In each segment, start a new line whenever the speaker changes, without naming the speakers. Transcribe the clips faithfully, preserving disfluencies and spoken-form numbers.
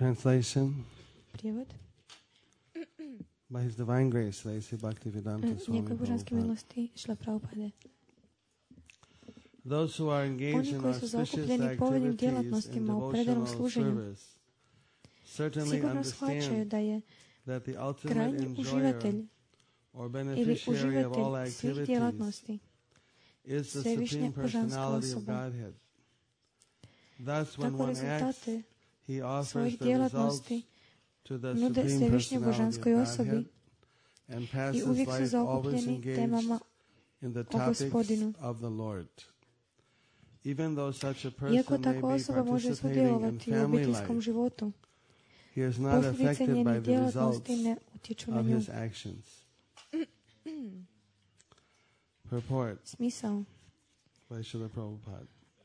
Translation.
Prijevod.
By His Divine Grace, Sri Bhaktivedanta Swami
Njegove božanske
Prabhupada.
milosti, Šrila Prabhupada.
Those who are engaged
Oni
in
koji su
auspicious
zaokupljeni povoljnim
activities in
djelatnostima u predanom
devotional
služenju,
service certainly
sigurno shvaćaju
understand
da je
that the ultimate
krajnji
enjoyer
uživatelj
or
ili
beneficiary of all
uživatelj svih
activities
djelatnosti
is the
svevišnja
Supreme
božanska
Personality of
osoba.
Godhead. Thus, when
Tako
one acts,
rezultate
he offers
svojih
the results
djelatnosti
to the
nude
Supreme
svevišnjoj
Personality of
božanskoj
Godhead
osobi
and
i
passes
uvijek su
life always
zaokupljeni
engaged
temama
in the
o
topics
Gospodinu.
of the Lord. Even though such a person
Iako
may
takva
be
osoba može
participating in
sudjelovati u
family
obiteljskom
life,
životu,
he is not
posljedice
affected by
njenih
the results
djelatnosti ne utječu na
of
nju.
his actions. Purport
Smisao.
by Srila Prabhupada.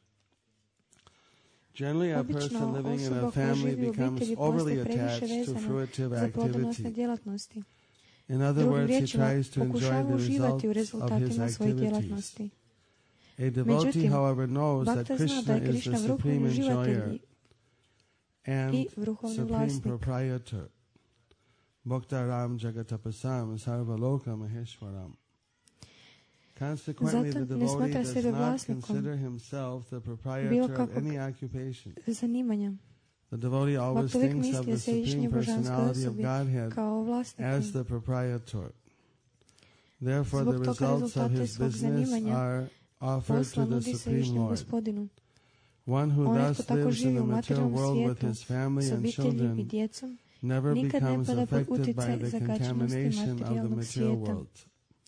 Generally, a person
Obično
living in
osoba
a
koja
family
živi u
becomes
obitelji
overly
postaje previše
attached to
vezana
fruitive
za plodonosne
activity.
djelatnosti.
In other
Drugim
words, he
riječima,
tries to enjoy
pokušava
the
uživati u
results of his
rezultatima svojih
activities.
djelatnosti.
A devotee,
Međutim,
however, knows that
Bhakta zna da
Krishna
je
is the
Krishna vrhovni
supreme
uživatelj
enjoyer
i
and
i vrhovni
supreme
vlasnik.
proprietor. Bhaktaram Jagatapasam Sarvaloka Maheshwaram. Consequently,
Zato
the
ne
devotee
smatra
does
sebe
not
vlasnikom
consider himself the
bilo
proprietor of
kakvog
any occupation.
zanimanja.
The devotee always
Bhakta uvijek
thinks of
misli o
the supreme
svevišnjoj božanskoj
personality of
osobi
Godhead
kao
as
vlasniku.
the proprietor. Therefore, the
Zbog toga
results of
rezultate
his
svog
business
zanimanja
are offered
posla
to the
nudi
Supreme
svevišnjem
Lord.
Gospodinu.
One who
Onaj
thus
tko tako
lives in
živi
the
u
material
materijalnom
world with
svijetu
his family
s
and
obitelji i
children
djecom
never
nikad ne
becomes
pada pod
affected
utjecaj
by the
zagađenosti
contamination of the
materijalnog
material
svijeta.
world.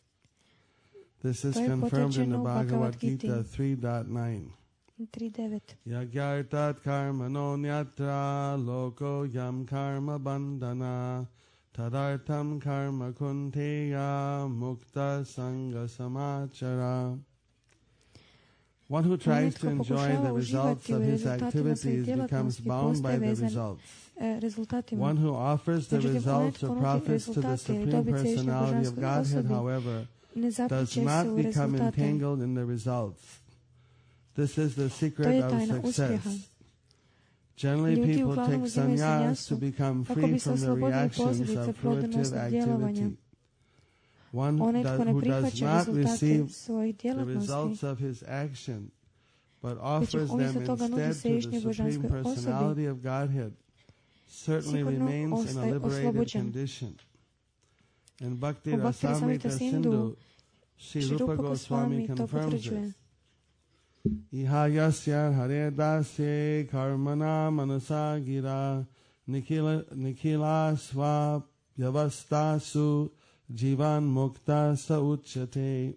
This is
To je
confirmed in the
potvrđeno u
Bhagavad
Bhagavad
Gita
Giti.
three point nine.
tri devet.
Yagyartat karma no nyatra loko yam karma bandhana tadartam karma kunteya mukta sanga samachara. One who tries to enjoy the results of his activities becomes bound by the results. One who offers the results or profits to the Supreme Personality of Godhead, however, does not become entangled in the results. This is the secret of success. Generally, people take sannyas to become free from the reactions of fruitive activity. One does, who does not receive the results of his action, but offers them instead to the Supreme Personality of Godhead, certainly remains in a liberated condition. In Bhakti Rasamrita Sindhu, Sri Rupa Goswami confirms this. Iha yasya hare dasye karmana manasa gira nikila, nikila sva yavastasu jivan mukta sa uchate.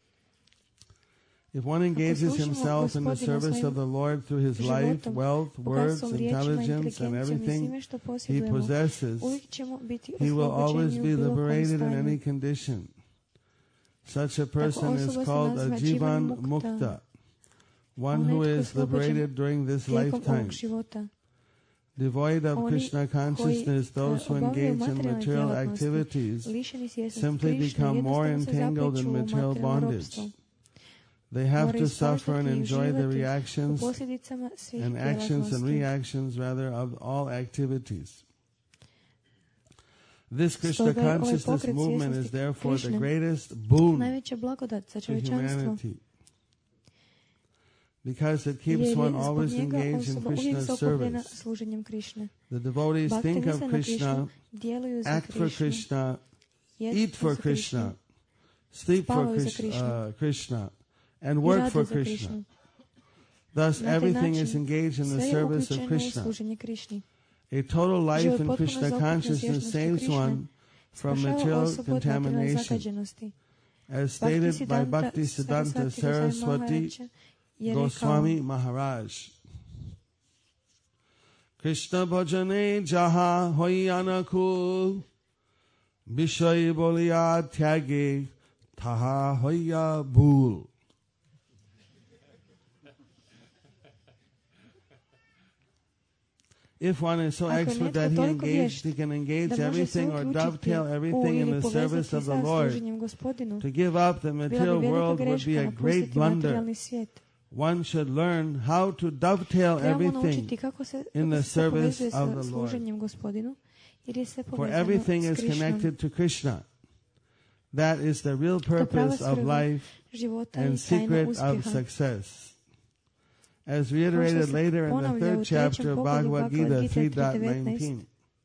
If one engages himself in the service of the Lord through his life, wealth, words, intelligence, and everything he possesses, he will always be liberated in any condition. Such a person is called a jivan mukta, one who is liberated during this lifetime. Devoid of Krishna consciousness, those who engage in material activities simply become more entangled in material bondage. They have to suffer and enjoy the reactions and actions and reactions, rather, of all activities. This Krishna consciousness movement is therefore the greatest boon to humanity, because it keeps one always engaged in Krishna's service. The devotees think of Krishna, act for Krishna, eat for Krishna, sleep for Krishna, uh, Krishna and work for Krishna. Thus, everything is engaged in the service of Krishna. A total life in Krishna consciousness saves one from material contamination. As stated by Bhakti Siddhanta Saraswati Goswami Maharaj, Krishna bhajane jaha hoy anakul vishay boliya tyage taha hoya bhul. If one is so expert that he engaged, he can engage everything or dovetail everything in the service of the Lord, to give up the material world would be a great blunder. one should learn how to dovetail
Trebamo
everything
naučiti kako se,
in
kako
the
se sve
service
povezuje
of
sa
the Lord.
služenjem Gospodinu, jer je sve
For
povezano
everything
s
is
Krišnom.
connected to Krishna. That is the real
To je prava
purpose of
svrha
life
života
and
i tajna
secret of
uspjeha.
success. As reiterated later in the third chapter of Bhagavad Gita three point nineteen.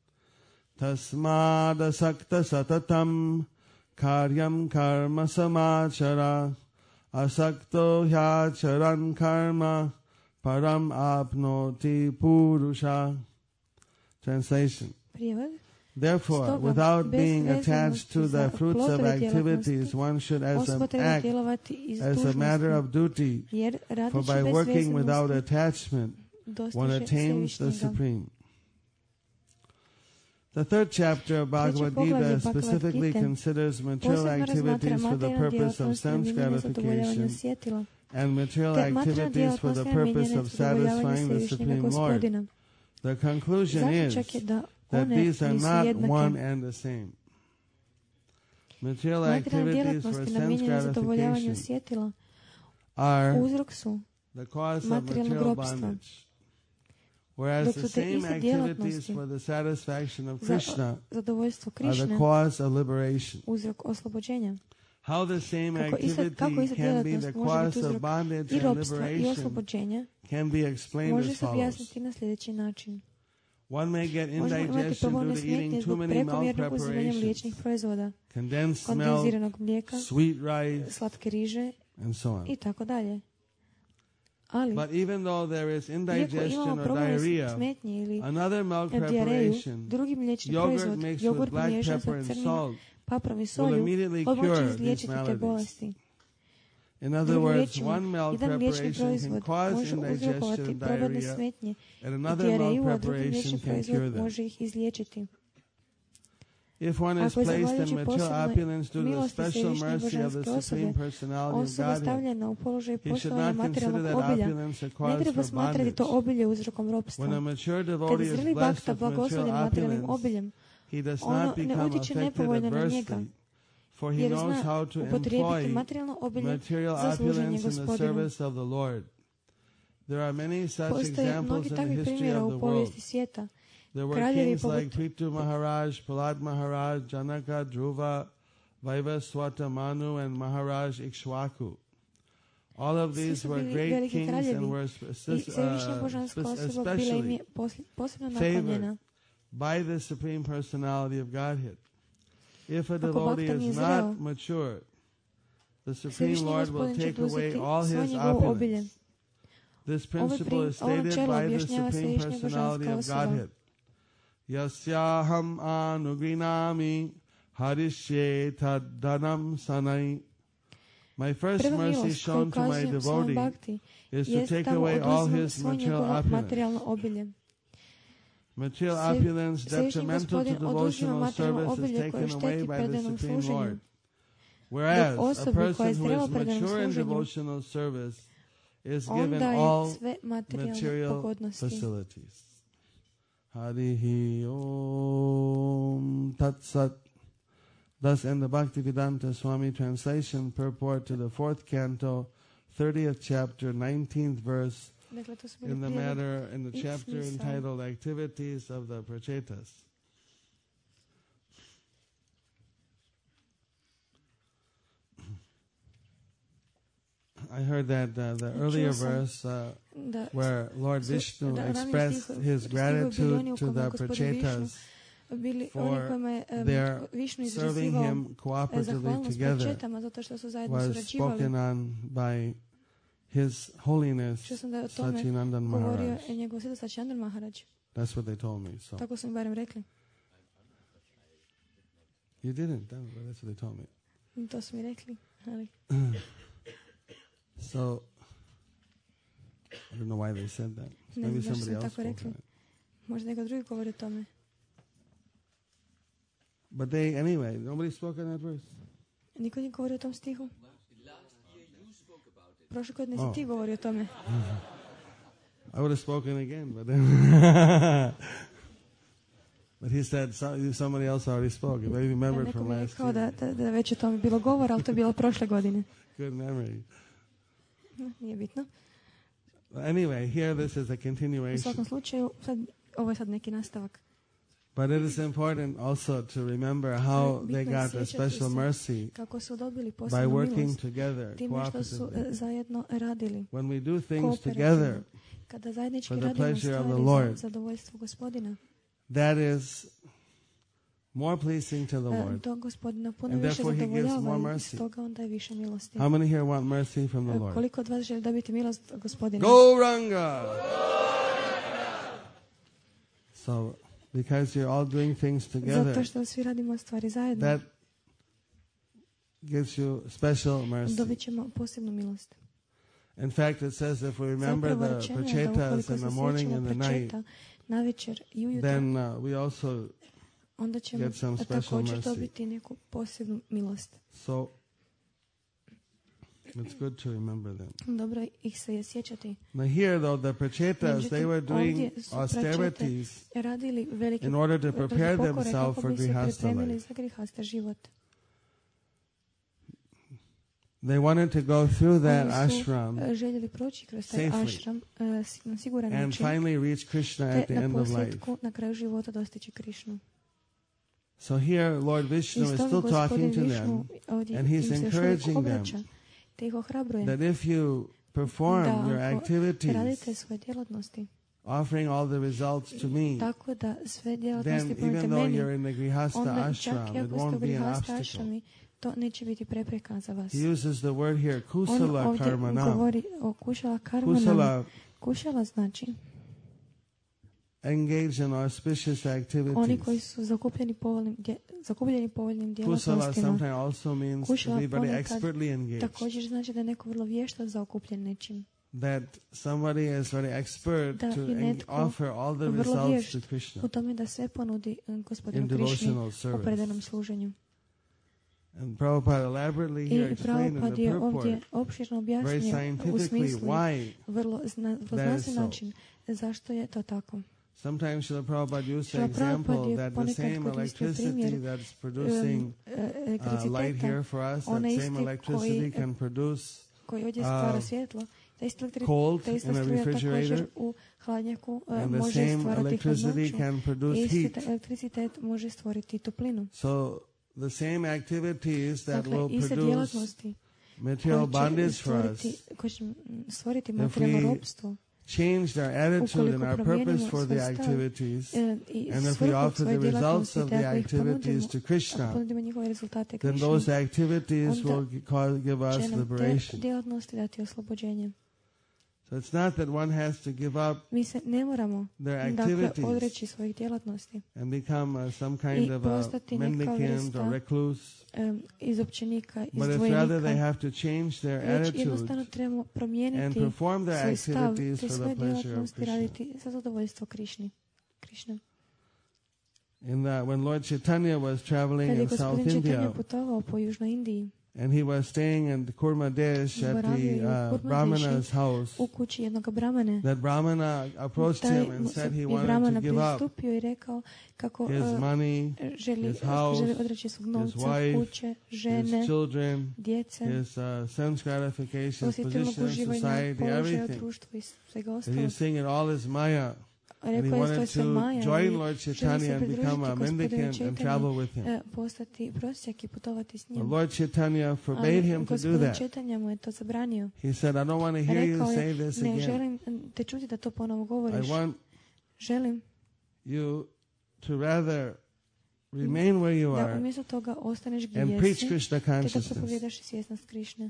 Tasmad asakta satatam karyam karma samachara asakto hyacharan karma param apnoti purusha. Translation.
Prijevod.
Therefore,
Stoga,
without
bez
being attached to
vezanosti
the
za
fruits of
plodove
activities,
djelatnosti,
one should as
osoba
an
treba
act,
djelovati iz
as a matter of
dužnosti,
duty,
jer
for
radeći
by
bez
working without
vezanosti
attachment, one
dostiže
attains the
Svevišnjega.
Supreme. The third chapter of Bhagavad
poglavlje
Gita
Bhagavad
specifically
Gite
considers material
posebno razmatra
activities for the
materijalne
purpose of
djelatnosti
sense
namijenjene zadovoljavanju
gratification
sjetila,
and material
te materijalne
activities for the
djelatnosti
purpose
namijenjene
of
zadovoljavanju
satisfying the
Svevišnjega
Supreme Lord.
Gospodina.
The conclusion is
Zaključak je da
that
one
these are
nisu
not
jednake.
one and the same. Material
Materijalne
activities for
djelatnosti
sense
namijenjene zadovoljavanju
gratification
sjetila
are
uzrok su
the cause of
materijalnog
material
ropstva,
bondage. Whereas
dok
the
su te
same
iste
activities
djelatnosti
for the satisfaction of
za
Krishna
zadovoljstvo
are the
Krišne
cause of liberation.
uzrok oslobođenja.
How the same
Kako ista, kako
activity
ista
can be
djelatnost
the
može biti
cause of
uzrok
bondage
i
and
ropstva i
liberation
oslobođenja,
can be explained
može
as
se
follows.
objasniti na sljedeći način.
One may get
Možemo imati
indigestion
probavne
due to
smetnje
eating too
zbog
many milk
prekomjernog uzimanja
preparations,
mliječnih proizvoda,
condensed milk,
kondenziranog mlijeka,
sweet rice,
slatke riže
and so on.
i tako dalje. Ali,
But even though there is
iako
indigestion
imamo
or
probavne
diarrhea,
smetnje ili
another milk
dijareju,
preparation,
drugi mliječni
yogurt
proizvod,
mixed with
jogurt
black
pomiješan
pepper
sa
and
crnim
salt
paprom i
will
solju,
immediately
odmah će
cure these
izliječiti te
maladies.
bolesti.
In other
Drugim
words,
riječima,
one milk
jedan mliječni
preparation can
proizvod
cause
može
indigestion
uzrokovati
and
probavne
diarrhea,
smetnje
and
i
another
dijareju,
milk
a drugi mliječni
preparation can cure
proizvod
them.
može ih izliječiti.
If one is
Ako je
placed in
zahvaljujući
material
posebnoj
opulence due to the
milosti
special
Svevišnje
mercy of the
božanske
Supreme
osobe,
Personality of
osoba
Godhead,
stavljena u položaj
he should
poštovanja
not consider
materijalnog
that
obilja,
opulence a
ne
cause
treba
for
smatrati to
bondage.
obilje uzrokom ropstva.
When a mature
Kad
devotee is
zreli
blessed
bakta
with
blagoslovljen
material
materijalnim
opulence,
obiljem,
he does
ono
not
ne
become
utječe
affected
nepovoljno na njega,
adversely, for he
jer
knows
zna
how to
upotrijebiti
employ
materijalno obilje
material
za služenje
opulence in the
Gospodinu.
service of the Lord. There are many such
Postoje
examples
mnogi
in the
takvi
history
primjera
of the
u
world.
povijesti svijeta.
There were
Kraljevi
kings
poput
like Prithu Maharaj, Prahlad Maharaj, Janaka, Dhruva, Vaivaswata Manu, and Maharaj Ikshvaku. All of
Svi
these
su
were
bili
great
veliki
kings and
kraljevi
were
i
spe-
Svevišnja
uh,
božanska
spe-
osoba bila im
especially
je posl- posebno
favored
naklonjena.
by the Supreme Personality of Godhead. If a
Ako
devotee
bakta nije
is
zreo,
not mature, the Supreme
Svevišnji
Lord will
Gospodin će
take away
oduzeti
all
svo
his
njegovo obilje.
opulence. This
Ovo
principle
prim-
is
ovo
stated
načelo
by the
objašnjava
Supreme
Svevišnja
Personality
božanska
of
osoba.
Godhead. Yasyaham anugrinami harishye taddanam sanai. My first
Prva
mercy
milost koju
shown to my
ukazujem svojom
devotee
bakti
is to
jest
take
da mu
away all
oduzmem
his
svo
material
njegovo
opulence.
materijalno obilje.
Material
Sve-
opulence
Svevišnji
detrimental to
Gospodin oduzima
devotional
materijalno
service is
obilje koje
taken away
šteti
by the
predanom
Supreme
služenju.
Lord. Whereas
Dok
a
osobi koja
person
je
who
zrela
is
predanom
mature in
služenju,
devotional service is given
onda
all
je sve materijalne
material
pogodnosti.
facilities. Harihi Om Tat Sat. Thus, in the Bhaktivedanta Swami translation, purport to the fourth canto, thirtieth chapter, nineteenth verse,
Dakle, to su bili
in the
prijevod
matter, in the
i
chapter
smisao.
entitled Activities of the Prachetas. I heard that uh, the earlier
sam
verse uh,
da
where Lord
su-
Vishnu
da ranije
expressed
stihovi-
his
stihovi bili
gratitude
oni u
to
kojima
the
Gospodin
Prachetas
bili
for
oni kojima je um,
their
Višnu
serving
izrazivao
him cooperatively
zahvalnost
together
Pračetama zato što su zajedno
was
surađivali.
spoken on by His Holiness
Čuo sam da je o tome
Sachinandan
govorio
Maharaj.
je njegov sveta Sachinandan Maharaj.
That's what they told me. So
Tako su mi barem rekli.
you didn't, that- but that's what they told me.
To su mi rekli. Ali
So I don't know why they said that.
Ne
Maybe
znam zašto
somebody
su
else
tako
spoke
rekli.
on it.
možda neko drugi govori o tome.
But they, anyway, nobody spoke on that verse.
Niko nije govori o tom stihu. Prošle godine si
Oh.
ti govori o tome.
I would have spoken again, but then but he said so, somebody else already spoke. Maybe
Ja,
remembered
neko
from
mi je
last
rekao
year.
da, da, da već o tome bilo govora, ali to je bilo prošle godine.
Good memory.
No, nije bitno.
Anyway, here this is a
U
continuation.
svakom slučaju, sad, ovo je sad neki nastavak.
But it is important also to remember how they got a special mercy
Kako su dobili
by
posebnu
working
milost
together,
time što su
cooperatively.
e, zajedno radili.
When we do things together,
Kooperativno. Kada zajednički
for the
radimo
pleasure of the
stvari
Lord,
za zadovoljstvo Gospodina,
that is more pleasing to the
e,
Lord.
to Gospodina puno
And
više
therefore he gives more
zadovoljava i
mercy.
stoga onda je više milosti.
How many here want mercy from the
E,
Lord?
Koliko od vas želi dobiti milost od Gospodina?
Gauranga! So, because you're all doing things
Zato
together,
što svi radimo stvari zajedno,
that gives you special mercy.
dobit ćemo posebnu milost.
In fact, it says if we remember
Zapravo
the
rečeno je da
prachetas
ukoliko
in
se
the morning
sjećamo
and the night,
pračeta na večer i ujutro,
then uh, we also
onda ćemo
get some special
također
mercy.
dobiti neku posebnu milost.
So it's good to remember them.
Dobro ih se je sjećati.
Now here, though, the prachetas, they were doing
Ovdje su
austerities
pračete radili velike
in order to prepare
pokore
themselves
kako
for
bi se
grihasta
pripremili
life.
za grihasta život.
They wanted to go through that
Oni su
ashram
e, željeli proći kroz taj
safely
ashram e, s- na siguran
and
način,
finally reach Krishna at
te
the
na
end of life.
posljedku na kraju života dostići Krišnu.
So here, Lord Vishnu
I
is
stoga
still
Gospodin
talking to
Višnu
them
ovdje
and he's
im se još uvijek
encouraging
obraća,
them
te ih ohrabruje
that if you perform
da
your
ako
activities,
radite svoje djelatnosti
offering all the results to me,
tako da sve
then
djelatnosti ponudite
even though
meni,
you're in the grihasta
onda čak
ashram,
i
it
ako ste
won't
u
be an
grihasta
obstacle.
ashrami, to neće biti prepreka za vas.
He uses the word here,
On
kusala
ovdje
karmanam.
govori o kušala karmanam.
Kusala,
Kušala znači
engage in auspicious
oni
activities.
koji su zakupljeni povoljnim, dje, zakupljeni povoljnim
Kusala
djelatnostima.
sometimes also means to
Kušala
be very
ponekad
expertly engaged.
također znači da je neko vrlo vješto zaokupljen nečim.
That somebody is very expert
Da
to
je
en-
netko
offer all the
vrlo
results
vješt
to Krishna
u tome da sve ponudi eh, gospodinu
in
Krišni
devotional
u
service.
predanom služenju.
And Prabhupada elaborately here
I
explained in
Prabhupada
the
je ovdje
purport
opširno
very
objašnjio u
scientifically
smislu
why
vrlo zna, vrlo
that is
znanstven
so.
način zašto je to tako.
sometimes Srila Prabhupada used the
Srila Prabhupada
example
je
that the
ponekad
same
koristio
electricity
primjer,
that's producing
Um, eh,
uh, light
elektriciteta
here for us, that
onaj
same
isti
electricity
koji,
can produce
koji ovdje stvara
uh,
svjetlo, ta ista, elektri,
cold
ta ista
in a
struja također
refrigerator,
u hladnjaku uh,
and the
može
same
stvarati
electricity
hladnoću.
can produce
Isti
heat.
ta elektricitet može stvoriti toplinu.
So the same activities that
Dakle,
will
iste
produce
djelatnosti
material
koje će
bondage for us,
stvoriti, koje će mm, stvoriti materijalno
we
robstvo,
changed our attitude and
ukoliko
our purpose
promijenimo
for the
svoj stav
activities,
e, i
and if we
svrhu
offer
svoje
the results
djelatnosti,
of
te
the
ako ih ponudimo,
activities to
ako
Krishna,
ponudimo njihove rezultate
then
Krišni,
those activities
onda
will gi- cause, give us
će nam te
liberation.
djelatnosti dati oslobođenje.
So it's not that one has to give up
Mi se ne moramo
their
dakle
activities
odreći svojih djelatnosti,
and become uh, some kind
i
of a
postati neka
mendicant
vrsta
or recluse,
um, izopćenika,
but it's rather they
izdvojenika,
have to change their
već
attitude
jednostavno trebamo
and
promijeniti
perform their
svoj stav
activities
te
for
svoje
the pleasure of
djelatnosti
Krishna.
raditi za zadovoljstvo Krišni. Krišne.
In the, when Lord Chaitanya was traveling
Kad je
in South
gospodin Čitanja
India,
putovao po Južnoj Indiji,
and he was staying in the Kurma Desh at
boravio
the
je u
uh,
Kurma
Brahmana's
Deši
house,
u kući jednog Brahmane,
that Brahmana approached
taj
him and
mu
said
se
he
i
wanted
Brahmana
to give up
pristupio i rekao kako
his
uh,
money,
želi,
his house,
želi odreći svog novca,
wife,
kuće, žene,
his children,
djece,
his uh, sense gratification,
osjetilnog
position in
uživanja,
society,
položaja u
everything.
društvu i svega
And
ostalog.
he's saying it all is Maya. And he
Rekao je to je
wanted
sve
to
Maja
join
i
Lord
želi
Chaitanya
se
and
pridružiti
become a
gospodinu
mendicant and
Čaitanji,
travel with him.
e, postati prosjak i putovati s
But
njim.
Lord Chaitanya forbade
Ali
him to do
gospodin
that.
Čaitanja mu je to zabranio.
He said, I don't want to hear you
Rekao
say
je,
this
ne
again.
želim te čuti da to ponovo
I
govoriš.
want
Želim
you to rather remain where you
da
are
umjesto toga ostaneš gdje
and preach
jesi,
Krishna
te da
consciousness.
propovijedaš svjesnost Krišne.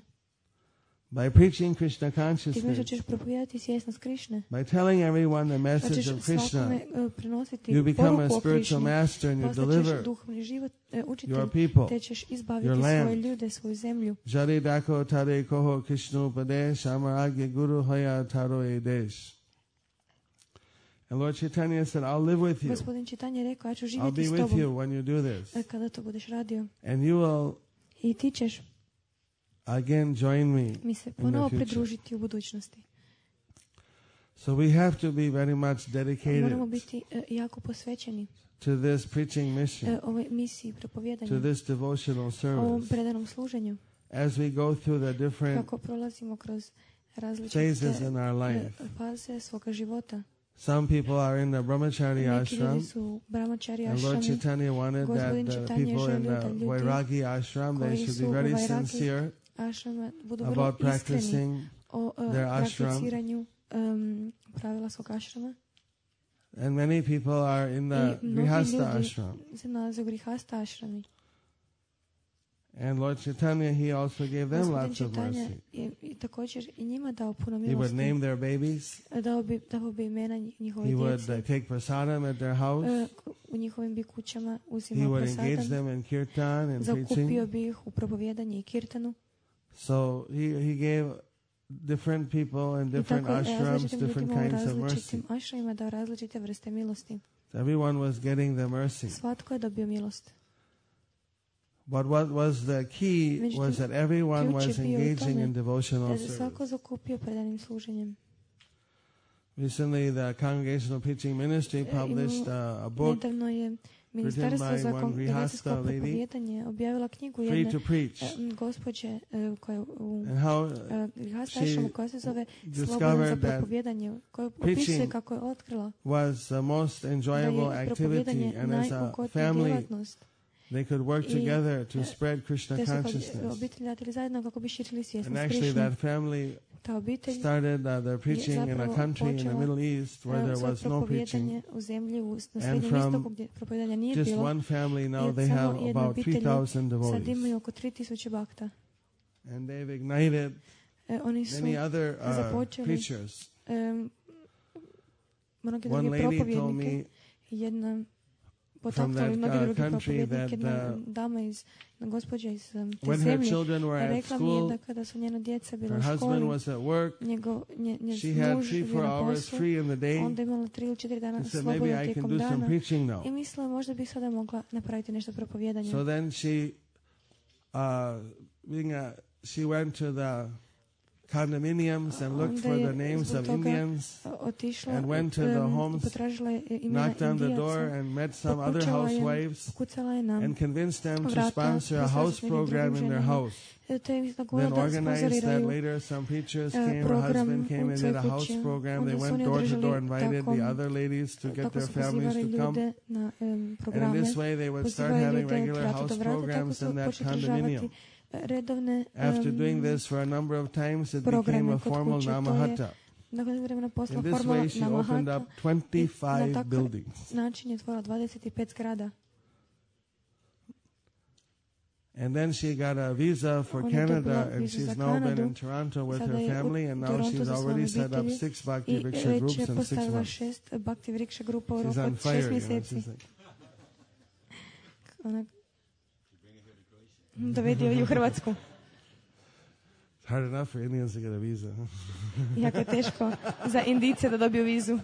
By preaching Krishna
Time što
consciousness,
ćeš propovijedati svjesnost Krišne,
by telling everyone the
da
message
ćeš
of Krishna,
svakome e, prenositi
you become a
poruku o
spiritual
Krišni,
master and you
postaćeš
deliver
duhovni život, e, učitelj,
your people.
te ćeš izbaviti
your land.
svoje ljude, svoju zemlju.
Jari dako tare koho Krishna upadesh, amaragya guru hoya taro edesh. And Lord Chaitanya said, I'll live with you.
Gospodin Čitanja je rekao, ja ću
I'll
živjeti
be
s
with
tobom
you when you do this.
e, kada to budeš radio.
And you will
I ti ćeš
again join me
mi se
in the
ponovo
future.
pridružiti u budućnosti.
So we have to be very much dedicated
Moramo biti e, jako posvećeni
to this preaching mission,
e, ovoj misiji
to
propovijedanja,
this devotional
ovom
service.
predanom služenju.
As we go through the different
Kako prolazimo kroz različite
phases in our
e,
life.
faze svoga života.
Some people are in the brahmachari
Neki
ashram,
ljudi su u brahmachari
and Lord
ashrami,
Chaitanya wanted
Gospodin
that the
Chaitanya
people in
želio da
the
ljudi
Vairagi ashram, they
koji
should
su
be
u
very
Vairagi
sincere
ashrama budu vrlo
about
iskreni
practicing
o uh,
their ashram.
prakticiranju um, pravila svog ashrama.
And many people are in the
I mnogi
Grihastha
ljudi
ashram.
se nalaze u Grihastha ashrami.
And Lord Chaitanya, he also gave them
Gospodin
lots of
Chaitanya
mercy.
je i također i njima dao puno
He would
milosti.
name their babies.
Dao bi, dao bi imena nji- njihove
He would
djece.
uh, take prasadam at their house.
E, u njihovim bi kućama
He
uzimao
would engage
prasadam.
them in kirtan and
Zakupio
preaching.
bi ih u propovjedanje i kirtanu.
So he, he gave different people in
I
different
tako
ashrams
različitim
different
ljudima u
kinds of mercy.
različitim ašramima dao različite vrste milosti.
Everyone was getting the mercy.
Svatko je dobio milost.
But what was the key
Međutim,
was that everyone
ključ je
was
bio u
engaging
tome
in devotional
Da se svako
service.
zakupio predanim služenjem.
Recently, the Congregational Preaching Ministry published uh, a book,
Nedavno je Ministarstvo
by
za
one
kongregacijsko
Grihastha lady,
propovijedanje objavila knjigu
Free
jedne
to Preach,
e, gospođe e, koja je u
and how uh,
e, Grihastha
she
ashramu koja se zove Slobodna za
discovered that
propovijedanje, koja opisuje
preaching
kako je otkrila
was the most
da
enjoyable
je
activity,
propovijedanje
and as a
najugodnija
family,
djelatnost.
they could work
I,
together to
e,
spread Krishna
Te su kao
consciousness.
obitelji radili zajedno kako bi širili
And
svjesnost
actually,
Krišne.
that family
Ta obitelj
started uh, their preaching in a
zapravo
country in the
počela,
Middle East where
e,
there
svoje
was no preaching.
propovijedanje u zemlji u, na
And
Srednjem
from
istoku gdje propovijedanja nije
Just
bilo.
one family now
I
they
samo
have
jedna
about
obitelj
three thousand
sad
devotees.
imaju oko tri tisuće bakta.
And they've ignited
E, oni su
many other uh,
započeli
preachers.
um, mnogi
One
drugi
lady told
propovjednike.
me
Jedna
from
potaknula
that
mnogi
uh,
drugi
country
propovjednike.
that
Jedna
uh,
dama iz, jedna gospođa iz um, te
when her
zemlje
children were at
rekla mi je
school,
da kada su njena djeca bila
her
u
husband
školi,
was at work,
njegov, nje, nje
she had
muž
three,
bio
four
na
hours
poslu,
free in the day.
onda je imala tri ili četiri dana
She said,
slobodno
maybe I can
tijekom
do some
dana.
preaching now.
I mislila možda bi sada mogla napraviti nešto propovijedanje.
So then she, uh, being a, she went to the condominiums and looked
Onda
for
je
the names
zbog
of
toga
Indians,
otišla,
and went to the
um,
homes,
potražila je imena
knocked on the door
Indijaca,
and met some other
pokucala je,
housewives
pokucala je nam
and convinced them to
vrata,
sponsor a
poslala
house
se s nekim
program
drugim
in their
ženama.
house.
E, te im nagovorila
Then
da
organized that
sponzoriraju
later some preachers
uh,
came, her
program
husband came
u
and
svojoj
did a house
kući.
program. They
Onda su
went
oni
door to
održali
door, invited
tako,
the other ladies to get
tako
their
su
families
pozivali
to come.
ljude na um,
And in
programe,
this way they would start
pozivali
having
ljude od
regular
vrata do
house
vrata, tako
programs
su
in that
počeli
condominium.
održavati redovne
After doing
um,
this for a number of times, it
programe
became a
kod
formal
kuće. To je
Namahata.
nakon vremena postala
In this
formula
way, she opened
Namahata.
up twenty-five
Na takav
buildings.
način je otvorila dvadeset pet zgrada.
And then she got a visa for
Onda je dobila
Canada, and
vizu
she's
za
now been
Kanadu.
in Toronto with
Sada
her
je u
family, and now
Torontu
she's
sa svojom
already set up
obitelji
six Bhakti
I
Vriksha
već
groups
je
in six
postavila
months.
šest Bhakti Vriksha grupa u
She's
roku
on
od
fire,
šest
you know.
mjeseci.
She's like,
Ona dovedi je u Hrvatsku.
it's hard enough for Indians to get a visa. huh?
Jako je teško za Indijce da dobiju vizu.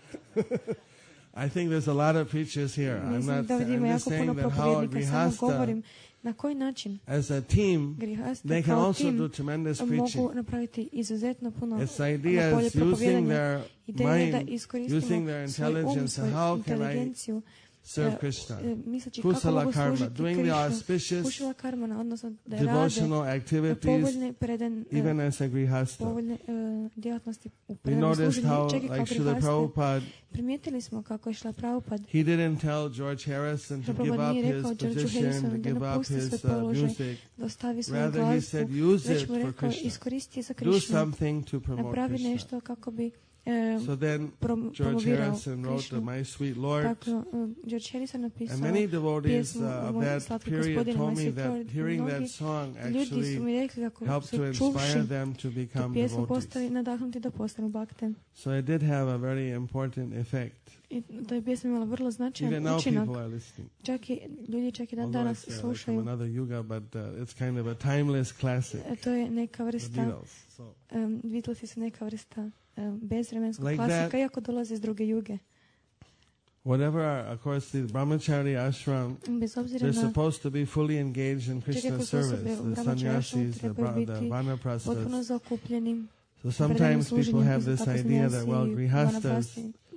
I think there's a lot of preachers here. I'm
Mislim
not.
da vidimo
I'm just
jako puno
saying that how
propovjednika, samo
Grihastha,
govorim na koji način
as a team,
Grihastha
they can
kao
also do
tim
tremendous
mogu
preaching.
napraviti izuzetno puno
Its
na
idea
polje
is using
propovijedanja.
their
Ideja je da
mind,
iskoristimo
using their
svoj um,
intelligence,
svoju
how can I
inteligenciju,
serve
e,
Krishna?
e, misleći kako
Kusala
mogu
karma,
služiti
doing the
Krišnu.
auspicious
Kušala karma, odnosno da rade
devotional activities,
povoljne predan, e,
even as a Grihastha.
povoljne e, djelatnosti u
We
predanom
noticed
služenju,
how,
čak i kao
like Srila
Grihastha.
Prabhupada,
Primijetili smo kako je šla Prabhupada.
he didn't tell George Harrison to give
Prabhupada
up
nije
his
rekao Georgeu
position,
Harrisonu
to
da
give up
napusti
his
svoj
uh,
položaj,
music.
da ostavi svoju
Rather, he
glazbu,
said, use
već
it
mu
for
rekao
Krishna.
iskoristi je za
Do
Krišnu,
something to promote
napravi
Krishna.
nešto kako bi e,
So then
prom-
George
promovirao
Harrison wrote
Krišnu.
the My Sweet Lord.
Tako, uh, George Harrison napisao
And many devotees
pjesmu
uh, of
Moj
that
slatki
period
gospodine,
told
moj
me
sweet
that
Lord.
hearing
Mnogi
that song
ljudi su
actually
mi rekli kako
helped to
su čuvši
inspire them to
tu
become
pjesmu
devotees.
postali nadahnuti da postanu bakte.
So it did have a very important effect.
I to je pjesma imala vrlo
Even
značajan
now
učinak.
people are listening.
Čak i ljudi čak i dan
Although
danas
it's uh, like
slušaju.
from another yuga, but uh, it's kind of a timeless classic.
E, To je neka
The
vrsta,
Beatles. So,
um, Beatlesi su neka vrsta um, bezvremenskog
Like
klasika,
that-
iako dolaze iz druge juge.
whatever, are, of course, the brahmachari ashram,
Bez obzira
they're
na
supposed to be fully engaged in
čak
Krishna
ako su osobe
service.
u
The
brahmachari ashramu
sannyasis, the,
trebaju
bra- the
biti potpuno
vanaprasthas.
zakupljeni.
So sometimes people
služenjem,
have this
tako
idea that, well,
sannyasi,
grihasthas,
vanaprasti,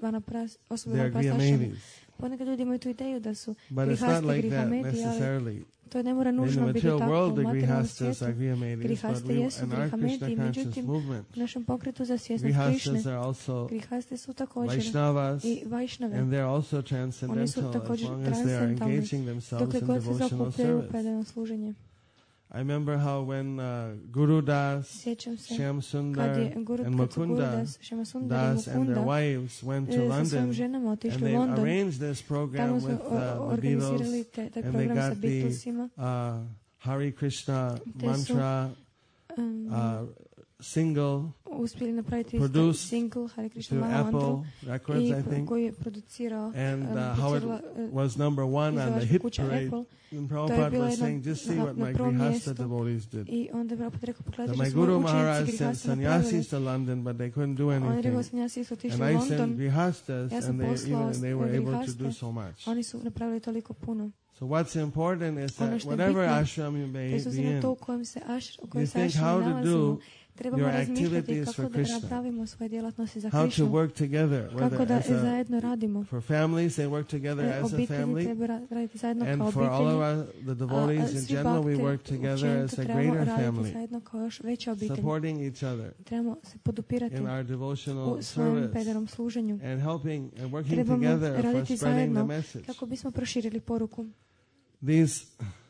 vana pras, osobe
They are
vana prastašćani.
grihametis.
Ponekad ljudi imaju tu ideju da su
But it's not
grihasti,
like that
grihameti, ali
necessarily.
to ne mora
In the
nužno biti
material
tako.
world,
U
the
materijalnom
grihastas are
svijetu
grihametis, but
grihasti
we,
jesu
in our Krishna
grihameti,
conscious
međutim
movement,
u našem pokretu za svjesnost
grihastas
Krišne
are also
grihasti su također
Vaishnavas,
i Vajšnave.
and they're also
Oni su
transcendental as
također
long as they are
transcendentalni,
engaging themselves
dokle
in
god se
devotional
zakupljaju u
service.
predano služenje.
I remember how when uh, Guru Das,
Sjećam se
Shyam
kad
Sundar,
je Guru,
and
kad su Guru
Mukunda
Das, Shama Sundar i
Das and their
Mukunda
wives went to
e, sa svojim
London,
ženama
and
otišli u
they
London.
arranged this program
Tamo su
with uh, the
organizirali
Beatles,
te, taj
and they
program sa
got the
Beatlesima.
uh, Hare Krishna
Te su,
mantra
um,
uh, single
uspjeli napraviti
produced
single Hare Krishna
through
Maha
Apple
mantru
Records,
i
I think,
koji je producirao
and
um,
uh, how it
producirala, uh,
was number one on the
izdavačka
hit
kuća
parade.
Apple.
And
To je
Prabhupada
bila
was
jedna
saying, just see
na,
what
na
my
prvom
Grihasta
mjestu
devotees did.
i onda je Prabhupada rekao,
That
pogledajte
my
što su moji
Guru
učenici
Maharaj sent
Grihasta napravili.
sannyasis to London, but they couldn't do
On je rekao,
anything.
sannyasi su otišli
And
u
I sent
London,
Grihastas,
ja sam
and they
poslao
even they were able to
Grihaste,
do so much.
oni su napravili toliko puno.
So what's important is
Ono
that
što je
whatever
bitno,
ashram you may
bez
be
obzira na to u
in,
kojem se, aš, u
you
kojem se
think how
ašrami
to
nalazimo,
do
trebamo
your
razmišljati
activities
kako
for
da
Krishna.
napravimo svoje djelatnosti za
how to
Krišnu,
work together,
kako
whether
da
as a,
zajedno radimo.
for families they work together
E,
as a
obitelji
family,
treba ra- raditi zajedno kao
and for all of
obitelji,
us, the
a
devotees in
svi
general, we
bakte
work together as
općenito
a
trebamo
greater
raditi
family,
zajedno kao još veća obitelj.
supporting each other
Trebamo se podupirati
in our
u
devotional
svojem
service
pederom služenju.
and helping and working
Trebamo
together for
raditi
spreading the
zajedno
message.
kako bismo proširili poruku.
These,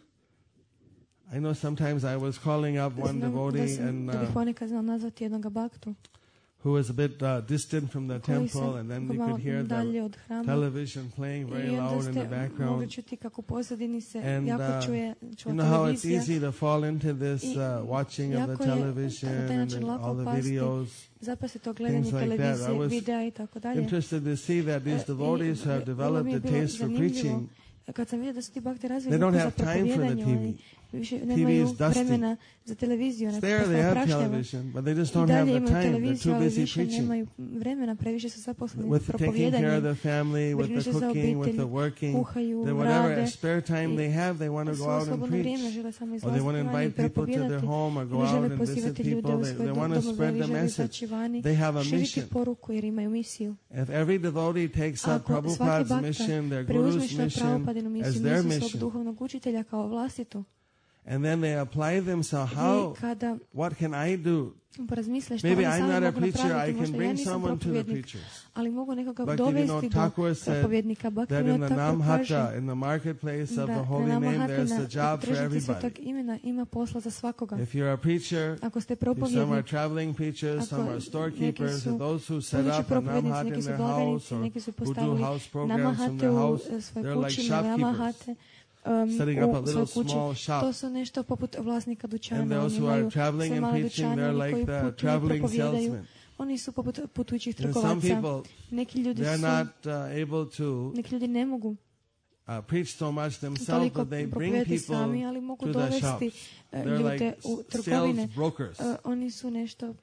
I know sometimes I was calling up one
Znam da,
devotee
sam,
and
da bih
uh,
ponekad znao nazvati jednoga baktu
who was a bit uh, distant from the
koji se
temple, and then you
malo
could hear the
dalje od hrama
television playing very
i
loud
onda
in the
ste
background.
mogli čuti kako u pozadini se
And,
jako
uh,
čuje,
You
čuje
know how it's
televizija.
easy to fall into this
I
uh, watching of the
jako je
television
na taj
and
način
then
lako
all the
pasti,
videos.
zapasti to gledanje
things like that. I
televizije,
was
videa i tako dalje.
Interested to see that these
E,
devotees
i
have
vrlo
developed
mi je
the
bilo
taste for
zanimljivo
preaching.
kad sam vidio da su ti bakti
They
razvili
don't
ruku za
have time for the
propovijedanje,
T V.
oni više
T V
nemaju
is dusty.
vremena za televiziju, ona
It's there, they
postala
have
prašnjava.
television, but they just
I
don't have
dalje
the
imaju
time. They're
televiziju,
too
ali
busy
više
preaching.
nemaju vremena, previše su zaposleni
With the taking care of
propovijedanjem.
the family, with
Brinu
the
se za
cooking, with the
obitelj,
working,
kuhaju,
the whatever
rade.
spare time they have, they want to go
Svo
out and
slobodno vrijeme
preach.
žele samo
Or they
izlaziti
want to
vani i
invite people to their
propovijedati.
home or go
Ili
out
žele
and visit
pozivati ljude
people.
u
They,
svoje
they want to
domove,
spread
ili
the
žele
message.
izaći vani,
They have a
širiti
mission.
poruku jer imaju misiju.
If every devotee takes up
Ako svaki
Prabhupada's
bakta
mission, their
preuzme
guru's
što je
mission,
Prabhupadinu
as
misiju,
their
misiju svog
mission,
duhovnog učitelja kao vlastitu,
and then they apply themselves, how,
i kada
what can I do?
porazmisle što
Maybe
oni
I'm
sami
not a
mogu
preacher, I
napraviti,
can
možda ja
bring
nisam
someone to the
propovijednik,
preachers.
ali mogu nekoga
Bhaktivinoda
dovesti do
Thakur said
propovijednika.
that in
Bhaktivinoda
the
Thakur kaže
Namhata, in the marketplace of the
da
holy
na
name,
Namahati,
there's
na
a job for
tržnici svetog
everybody.
imena ima posla za svakoga.
If you're a preacher,
Ako ste
if some are
propovijednik,
traveling preachers, some
ako
are
neki
storekeepers,
su
or those who set
budući
up a
propovijednici,
Namhat
neki
in
su
their
blagajnici,
house, or
neki su
who do
postavili
house programs from
Namahate
their
u
house,
e, svoje
they're like
kući,
shopkeepers.
Namahate um,
Setting up a
u
little
svojoj kući.
small shop.
To su nešto poput vlasnika dućana.
And those
Oni
who are
imaju
traveling
sve
and
male
preaching,
dućane,
they're
oni
like
koji
the
putuju i
traveling
propovijedaju.
salesmen.
Oni su poput putujućih
And some
trgovaca.
people,
Neki ljudi
they're
su,
not uh, able to
neki ljudi ne mogu
uh, preach so much themselves,
toliko
but they bring
propovijedati
people
sami, ali mogu
to the
dovesti
shops.
e,
They're
ljude
like
u trgovine.
sales brokers.
E, Oni su nešto,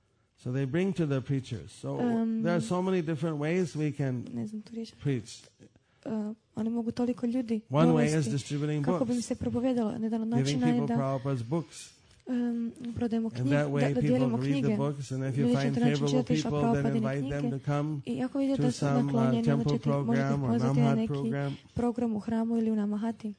So they bring to the preachers. So
Um,
there are so many different ways we can
ne znam tu riječ,
preach.
e, oni mogu toliko ljudi
One way is
dovesti
distributing
kako bi im
books,
se propovijedalo. Jedan od
giving
načina je
people
da
Prabhupada's books.
um, prodajemo
And
knjige,
that
da,
way
da
people
dijelimo
read the
knjige.
books, and if you
Ljudi će
find
to način
favorable
čitati
people, then
Prabhupadine
invite them
knjige.
to come
I ako vidite
to
da su
some uh,
naklonjeni, onda
temple
ćete, možete ih
program or
pozvati na
Namhat
neki
program.
program u hramu ili u Namahati.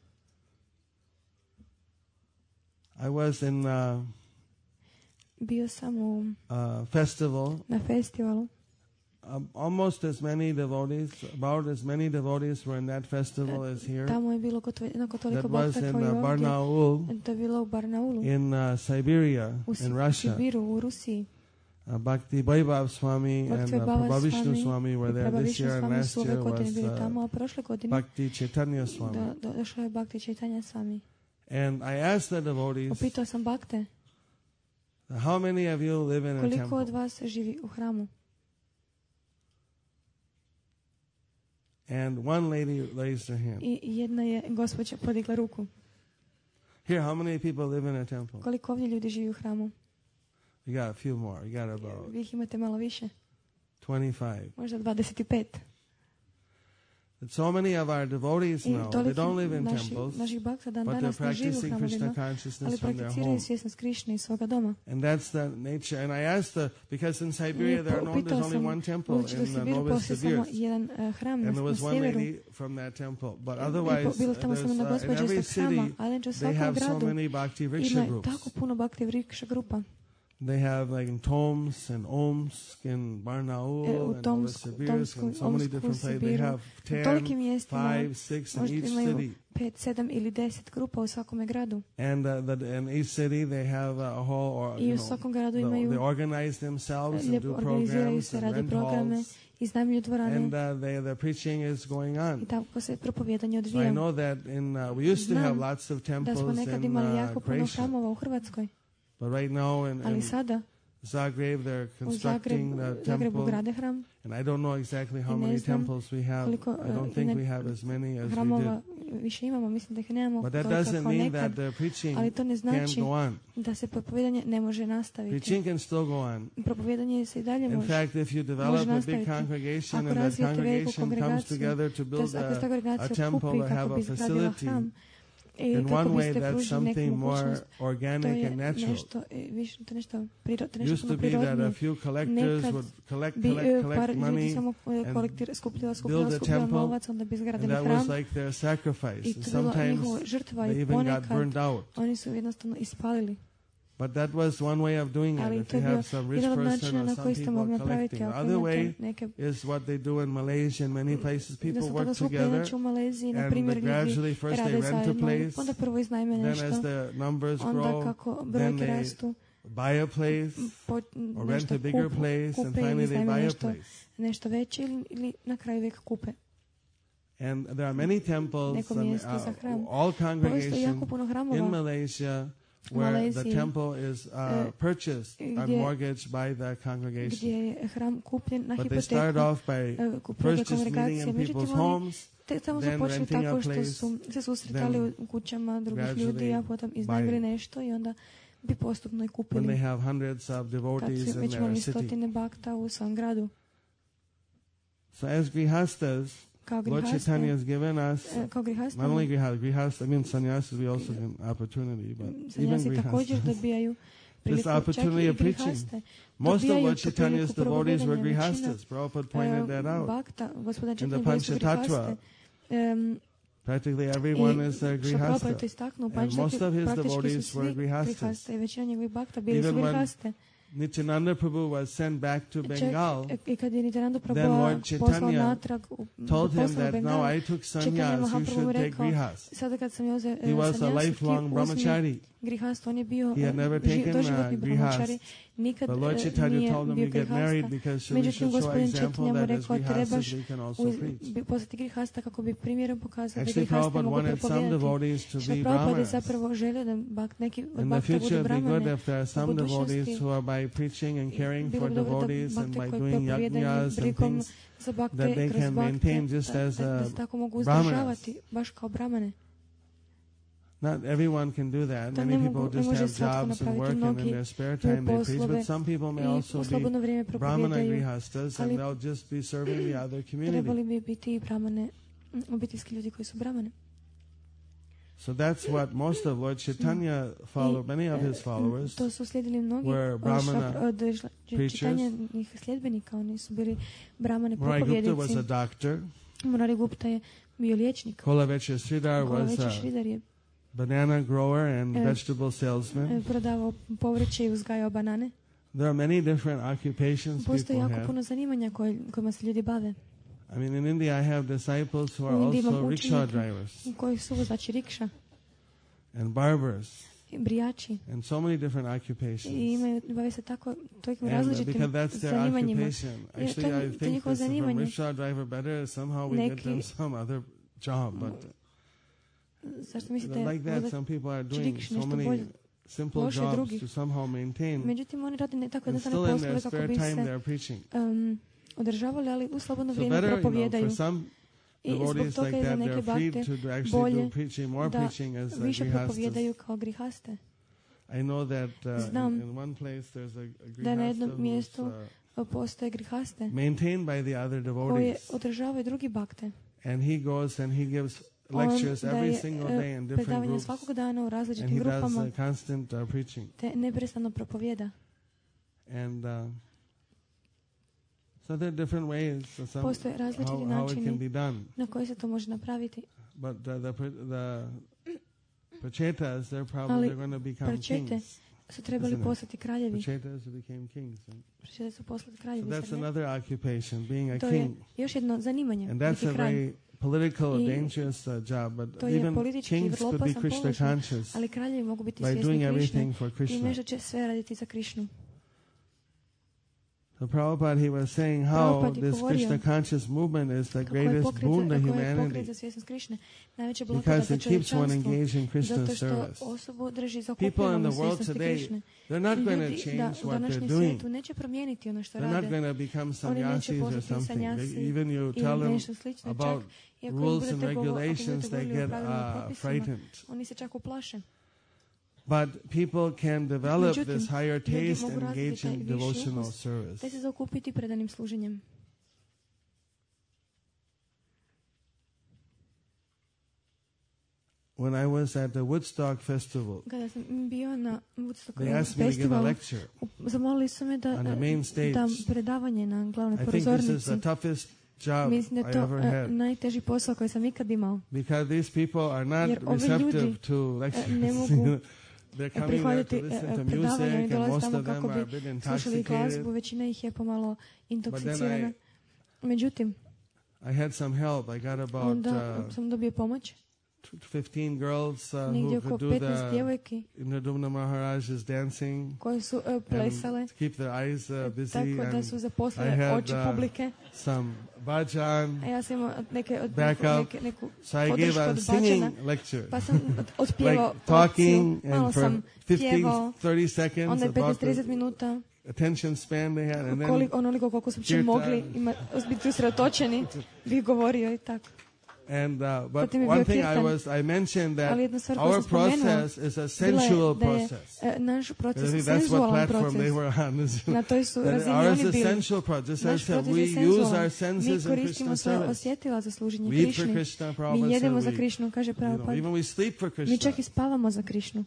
I was in uh,
Bio sam u,
a festival.
na festivalu.
Um, almost as many devotees, about as many devotees were in that festival as here.
Tamo je bilo gotovo, jednako toliko
That
bakta
was in
kao i
uh,
ovdje.
Barnaul
To je bilo u Barnaulu,
in uh, Siberia,
u
in Russia.
Sibiru, u Rusiji.
Uh, Bhakti Vaibhav Swami and
Bhakti
uh,
Vaibhav
Prabhavishnu
Swami
Swami were
i
there this
Prabhavishnu
year, and
Swami
last
su ove
year
godine
was
bili
uh,
tamo, a prošle godine
Bhakti Chaitanya Swami.
do, do, došao je Bhakti Chaitanya Swami.
And I asked the devotees,
Upitao sam bakte,
how many of you live in a
koliko od
temple?
vas živi u hramu?
And one lady raised her hand.
I jedna je gospođa podigla ruku.
Here, how many people live in a temple?
Koliko ovdje ljudi živi u hramu?
You got a few more. You got about
Vi ih imate malo više,
twenty-five.
možda dvadeset pet.
that so many of our devotees
I
now, they
toliki
don't live in
naši,
temples,
naših bhakta dan
but they're
danas ne žive u
practicing Krishna
hramovima, ali
consciousness from their
prakticiraju
home.
svjesnost Krišne iz svoga doma.
And that's the nature. And I asked the, because in Siberia there are no,
Pitao
there's only
sam,
one temple
budući da u
in uh,
Sibiru postoji samo
Novosibirsk.
jedan uh, hram na,
And there
na
was one
sjeveru.
lady from that temple. But
I
otherwise,
po- bilo tamo
there's,
samo jedna
uh, in
gospođa
every
iz tog hrama,
city,
ali inače u
they
svakom
have so
gradu
many bhakti
ima
riksha groups.
tako puno bhakti vriksha grupa.
They have like in Toms and Omsk and Barnaul
E, u
and
Tomsku,
Novosibirsk
Tomsku,
and so many
Omsku,
different places. They
Sibiru,
have
u
ten,
tolikim mjestima,
five, six in
možda
each
imaju
city.
pet, sedam ili deset grupa u svakome gradu.
And uh, the, in each city they have a whole, or,
I
you
u
know,
svakom gradu
the,
imaju
they organize themselves and
lijepo
do
organiziraju
programs
se,
and
rade
rent
programe,
halls.
iznajmljuju dvorane
And uh, they, the preaching is going on.
i tako se propovijedanje
So I
odvija.
know that in, uh, we used to have
Znam
lots of
Da smo
temples
nekad
in
imali
uh,
jako puno
Croatia.
hramova u Hrvatskoj,
But right now in,
ali
in
sada
Zagreb they're
u
constructing
Zagrebu,
the
Zagrebu
temple.
grade hram.
And I don't know exactly how
I ne
many
znam
temples we have.
koliko,
I don't
uh,
think
ne-
we have as many as we
Hramova
did.
više imamo, mislim da ih nemamo
But that
toliko
doesn't
kao
mean
nekad,
that the preaching
ali to ne
can't
znači
go on.
da se propovijedanje ne može nastaviti.
Preaching can still go on.
Propovijedanje se i dalje
In
može.
fact, if you develop a big
nastaviti.
congregation
Ako
and that
razvijete veliku
congregation comes
kongregaciju,
together to
to
build
jest ako se ta
a, a
kongregacija
temple
okupi
or have
kako
a
bi izgradila
facility,
hram, i
in
kako
one way
biste
that's
pružili neku
something more
mogućnost, to
organic
je
and natural.
nešto, e, više, to je nešto, priro, to je nešto
Used
puno
to be that a
prirodnije.
few collectors
Nekad
would collect,
bi
collect,
e,
collect
par ljudi
money,
samo e,
and
kolektir, skupljala,
build
skupljala,
a
skupljala
temple,
novac, onda bi
and
izgradili
that
hram.
was like their sacrifice.
I
And
to je bila
sometimes
njihova žrtva
they
i
even got
ponekad
burned out.
oni su jednostavno ispalili.
But that was one way of doing it.
Ali
If
to
you
je bio
have some rich
jedan od
person
načina
or
na
some
koji ste mogli
people
napraviti.
collecting.
Ako
The other way
imate neke
is what they do in Malaysia and many places.
da
People
se
work
toga skuplja,
together,
znači u Maleziji, na
and
primjer,
the
ljudi
gradually first they
rade
rent a
zajedno,
place,
onda prvo iznajme
then
nešto,
as the numbers
onda
grow,
kako
then
brojke
they
rastu,
buy a place
po,
or rent
nešto
a bigger
kupu,
place, and
kupe ili
finally they
iznajme
buy a
nešto,
place.
nešto veće ili, ili na kraju uvijek kupe.
And there are many temples,
Neko
and,
mjesto za
uh,
hram.
all
Postoji jako
congregations
puno
in
hramova
Malaysia
u
where the
Maleziji,
temple is uh,
e,
purchased or
gdje-
mortgaged by the congregation.
gdje je hram kupljen na
But they start
hipoteku.
off by
e, kupuje
first just meeting
kongregacije.
in
Međutim,
people's
oni
homes,
te, tamo su
then
počeli
renting a
tako što
place,
su se susretali
then
u kućama drugih
gradually
ljudi, a potom iznajmili
buying.
nešto i onda bi postupno i
when
kupili.
they have hundreds of
Kad
devotees
su
in
već
their
imali
city.
stotine bakta u svom gradu.
So as grihastas,
Kao
Lord
grihaste,
Chaitanya has given us,
e, kao grihaste,
not only grihastas, grihastas, I mean sannyasis, we also get an opportunity, but even
sannyasi također
grihastas.
dobijaju priliku, čak
opportunity
i
of preaching.
grihaste.
Most of
dobijaju
Lord
tu
Chaitanya's
priliku
devotees were
propovijedanja.
grihastas. Prabhupada pointed that
E,
out.
Bakta, gospodin
In the
Chaitanya bili su
Panchatattva,
grihaste. Um,
practically everyone
I
is a
što Prabhupada
grihasta.
to istaknuo,
And
Panchatattvi
most of his
praktički su
devotees
svi
were grihastas.
grihaste i većina njegovih bakta bili su
Even when
grihaste.
Nityananda Prabhu was sent back to Bengal,
Čak i kad je Nityananda
then
Prabhu
Lord
poslao
Chaitanya
natrag, u-
told him
poslao u
that
Bengal,
now I took
Chaitanya
sannyas, you
Mahaprabhu
should take
rekao,
grihas.
sada kad sam ja uzeo
He was a
sannyas,
lifelong
ti uzmi
brahmachari.
grihastvo. On je bio
He had never
ži-
taken,
doživotni
uh,
brahmachari, nikad
But Lord
e,
Chaitanya
nije
told him
bio
you get married
grihasta.
because we
Međutim,
should show
gospodin
example
Chaitanya mu
that as
rekao,
grihastas
trebaš
we can also
uz-
preach.
bi- postati grihasta kako bi primjerom pokazao da
Actually,
grihaste
Prabhupada
mogu
wanted some
propovijedati.
devotees to
Što
be
Prabhupada je
brahmanas.
zapravo želio da bak, neki od
In the
bakta
future,
budu
it'd be good
brahmane.
if there are some
U budućnosti
devotees who are by preaching and caring
bilo
for
bi dobro da
devotees and
bakte
by
koji
doing
propovijedaju
yajnas and
brikom
things
za bakte
that they
kroz
can
bakte,
maintain just
da,
as,
da, da
uh,
se tako mogu
brahmanas.
uzdržavati, baš kao brahmane.
Not everyone can do that.
To
Many
ne mogu-
people
ne
just
može
have
svatko
jobs and
napraviti.
work, and in
Mnogi
their spare
imaju
time they preach.
poslove
But some people may
I
also
u
be
slobodno vrijeme
brahmana
propovijedaju.
grihastas,
Ali
and they'll just be serving the other
trebali
community.
bi biti i brahmane, mm, obiteljski ljudi koji su brahmane.
So that's what most of Lord Chaitanya followed. Many of his followers
To su slijedili mnogi
were
od
brahmana
šla- od šla-
preachers.
čitanja njih sljedbenika. Oni su bili brahmane
Murari Gupta was
propovijednici.
a doctor.
Murari Gupta je bio liječnik.
Kolavecha Sridhar was
Kolavecha
a
Sridhar je
banana grower and
Eh,
vegetable salesman.
e, prodavao povrće i uzgajao banane.
There are many different occupations
Postoji
people
jako
have.
puno zanimanja koje, kojima se ljudi bave.
I mean, in India I have disciples who are
U Indiji imam
also rickshaw
učenike
drivers
koji su vozači rikša,
and barbers
i brijači.
and so many different
I
occupations.
imaju, bave se tako toliko
And uh,
različitim
because that's their
zanimanjima.
occupation.
Je,
Actually,
to-
I
to
think
njihovo
this from
zanimanje.
rickshaw driver better. Somehow we get
Neki-
them some other job, but
Zašto mislite
like that,
vozač-
some people are doing
rikš
so
nešto
many
bolje,
simple
loše
jobs
drugih.
to somehow maintain.
Međutim, oni rade ne tako
And
jednostavne
still in their
poslove kako
spare
bi
time,
se
they're preaching.
um, održavali, ali u slobodno
So
vrijeme
better, you know,
propovijedaju.
for some
I zbog
devotees
toga
like
je za
that,
neke
they're free
bakte
to do, actually
bolje
do preaching, more
da
preaching as uh,
više
grihastas.
propovijedaju kao grihaste.
I know that uh,
Znam
in, in one place there's a, a
da na
grihasta
jednom
who's
mjestu
uh,
postoje grihaste
maintained by the other
koje
devotees.
održavaju drugi bakte.
And he goes and he gives lectures
On
every
daje
single day in
uh,
different
predavanja
groups.
svakog dana u
And
različitim
he does
grupama,
uh, constant uh, preaching.
te neprestano propovjeda.
And uh, so there are different ways so some,
Postoje različiti
how, how it can
načini
be done.
na koji se to može napraviti.
But uh, the pr- the Prachetas, they're probably
Ali
they're going to become
Pračete
kings.
su trebali
Isn't it?
postati kraljevi.
Prachetas who became kings. Right?
Pračete su postali
So
kraljevi.
that's
zar ne?
another occupation, being a
To je
king.
još jedno zanimanje,
And that's
biti
a
kralj.
very political,
I
dangerous uh, job. But
To je
even
politički
kings
vrlo
could be
opasan
Krishna
položaj,
conscious
ali kraljevi mogu biti
by
svjesni
doing
Krišne
everything for
i
Krishna.
nešto će sve raditi za Krišnu.
So Prabhupada, he was saying how
Prabhupada je
this
govorio
Krishna conscious movement is the
Kako je
greatest
pokret,
boon to
kako je pokret
humanity
za svjesnost Krišne najveća blagodat
because
za
it keeps one
čovječanstvo,
engaged in Krishna's
zato što
service.
osobu drži
People in
zaokupljenom
the
u
world
svjesnosti
today,
Krišne.
they're not going to
Ljudi
change
da u
what they're
današnjem
doing.
svijetu neće promijeniti ono što
They're not
rade.
going to become
Oni neće
sannyasis or
postati
something. They,
sanjasi
even you
ili
tell them
nešto slično.
about
Čak i ako im
rules and
budete govo- ako budete
regulations, they
govorili o
get
pravilima i
uh,
propisima,
frightened.
oni se čak uplaše.
But people can develop
Međutim,
this higher
ljudi
taste
mogu
and
razviti
engage
taj
in
viši
devotional
ukus,
service.
te se zaokupiti predanim služenjem.
When I was at the Woodstock Festival,
Kada sam bio na
they
Woodstockovom
asked me to give a
festivalu,
lecture.
zamolili su me da
on the main stage.
dam predavanje na glavnoj
I think this is
pozornici.
the toughest job
Mislim da je
I
to
ever
uh,
had.
najteži posao koji sam ikad imao.
Because these people are not
Jer ovi
receptive
ljudi,
to lectures.
ne mogu
They're coming there
prihvatiti
to listen
uh,
to
predavanje, oni
music, and
dolaze
most
tamo
of them
kako
are a
bi
bit
slušali glazbu,
intoxicated.
većina ih je pomalo
But then
intoksikirana.
I,
Međutim,
I had some help. I got about
onda
uh,
sam dobio pomoć.
fifteen girls uh,
Negdje
who
oko
could do
petnaest
the
djevojki
Indradumna Maharaj's dancing
koje su uh, plesale
and keep their eyes uh, busy.
tako da
And
su
I
zaposlile
had
oči
uh,
publike.
some bhajan.
A ja sam imao neke, od,
Backup.
neke, neku
So I gave
podršku
a
od
singing
bačana.
lecture.
Pa sam otpjevao
Like talking,
malo
and for
sam
fifteen,
pjevao,
thirty seconds
onda je
about
petnaest do trideset
the
minuta,
attention span they had. And then
koliko, onoliko koliko su uopće
kirtan.
mogli ima, biti usredotočeni, bih govorio i tako.
And uh, but
Zatim je
one
bio
thing I
kirtan.
was I mentioned
Ali
that
jedna stvar koju
our
sam spomenuo
process is a
bila je
sensual
da je
process.
e, naš
I
proces
think that's what
senzualan
platform they
proces.
were on. Is
Na toj su
that
razini
ours
oni
is
bili.
sensual process. Just
Naš
as that
proces
we
je
use
senzualan.
our senses
Mi
in
koristimo
Krishna
svoje
service.
osjetila za služenje
We eat for
Krišni.
Krishna,
Mi
Prabhupada
jedemo
said
za
we,
Krišnu, kaže
you know,
Prabhupada.
even we sleep for
Mi
Krishna.
čak i spavamo za Krišnu.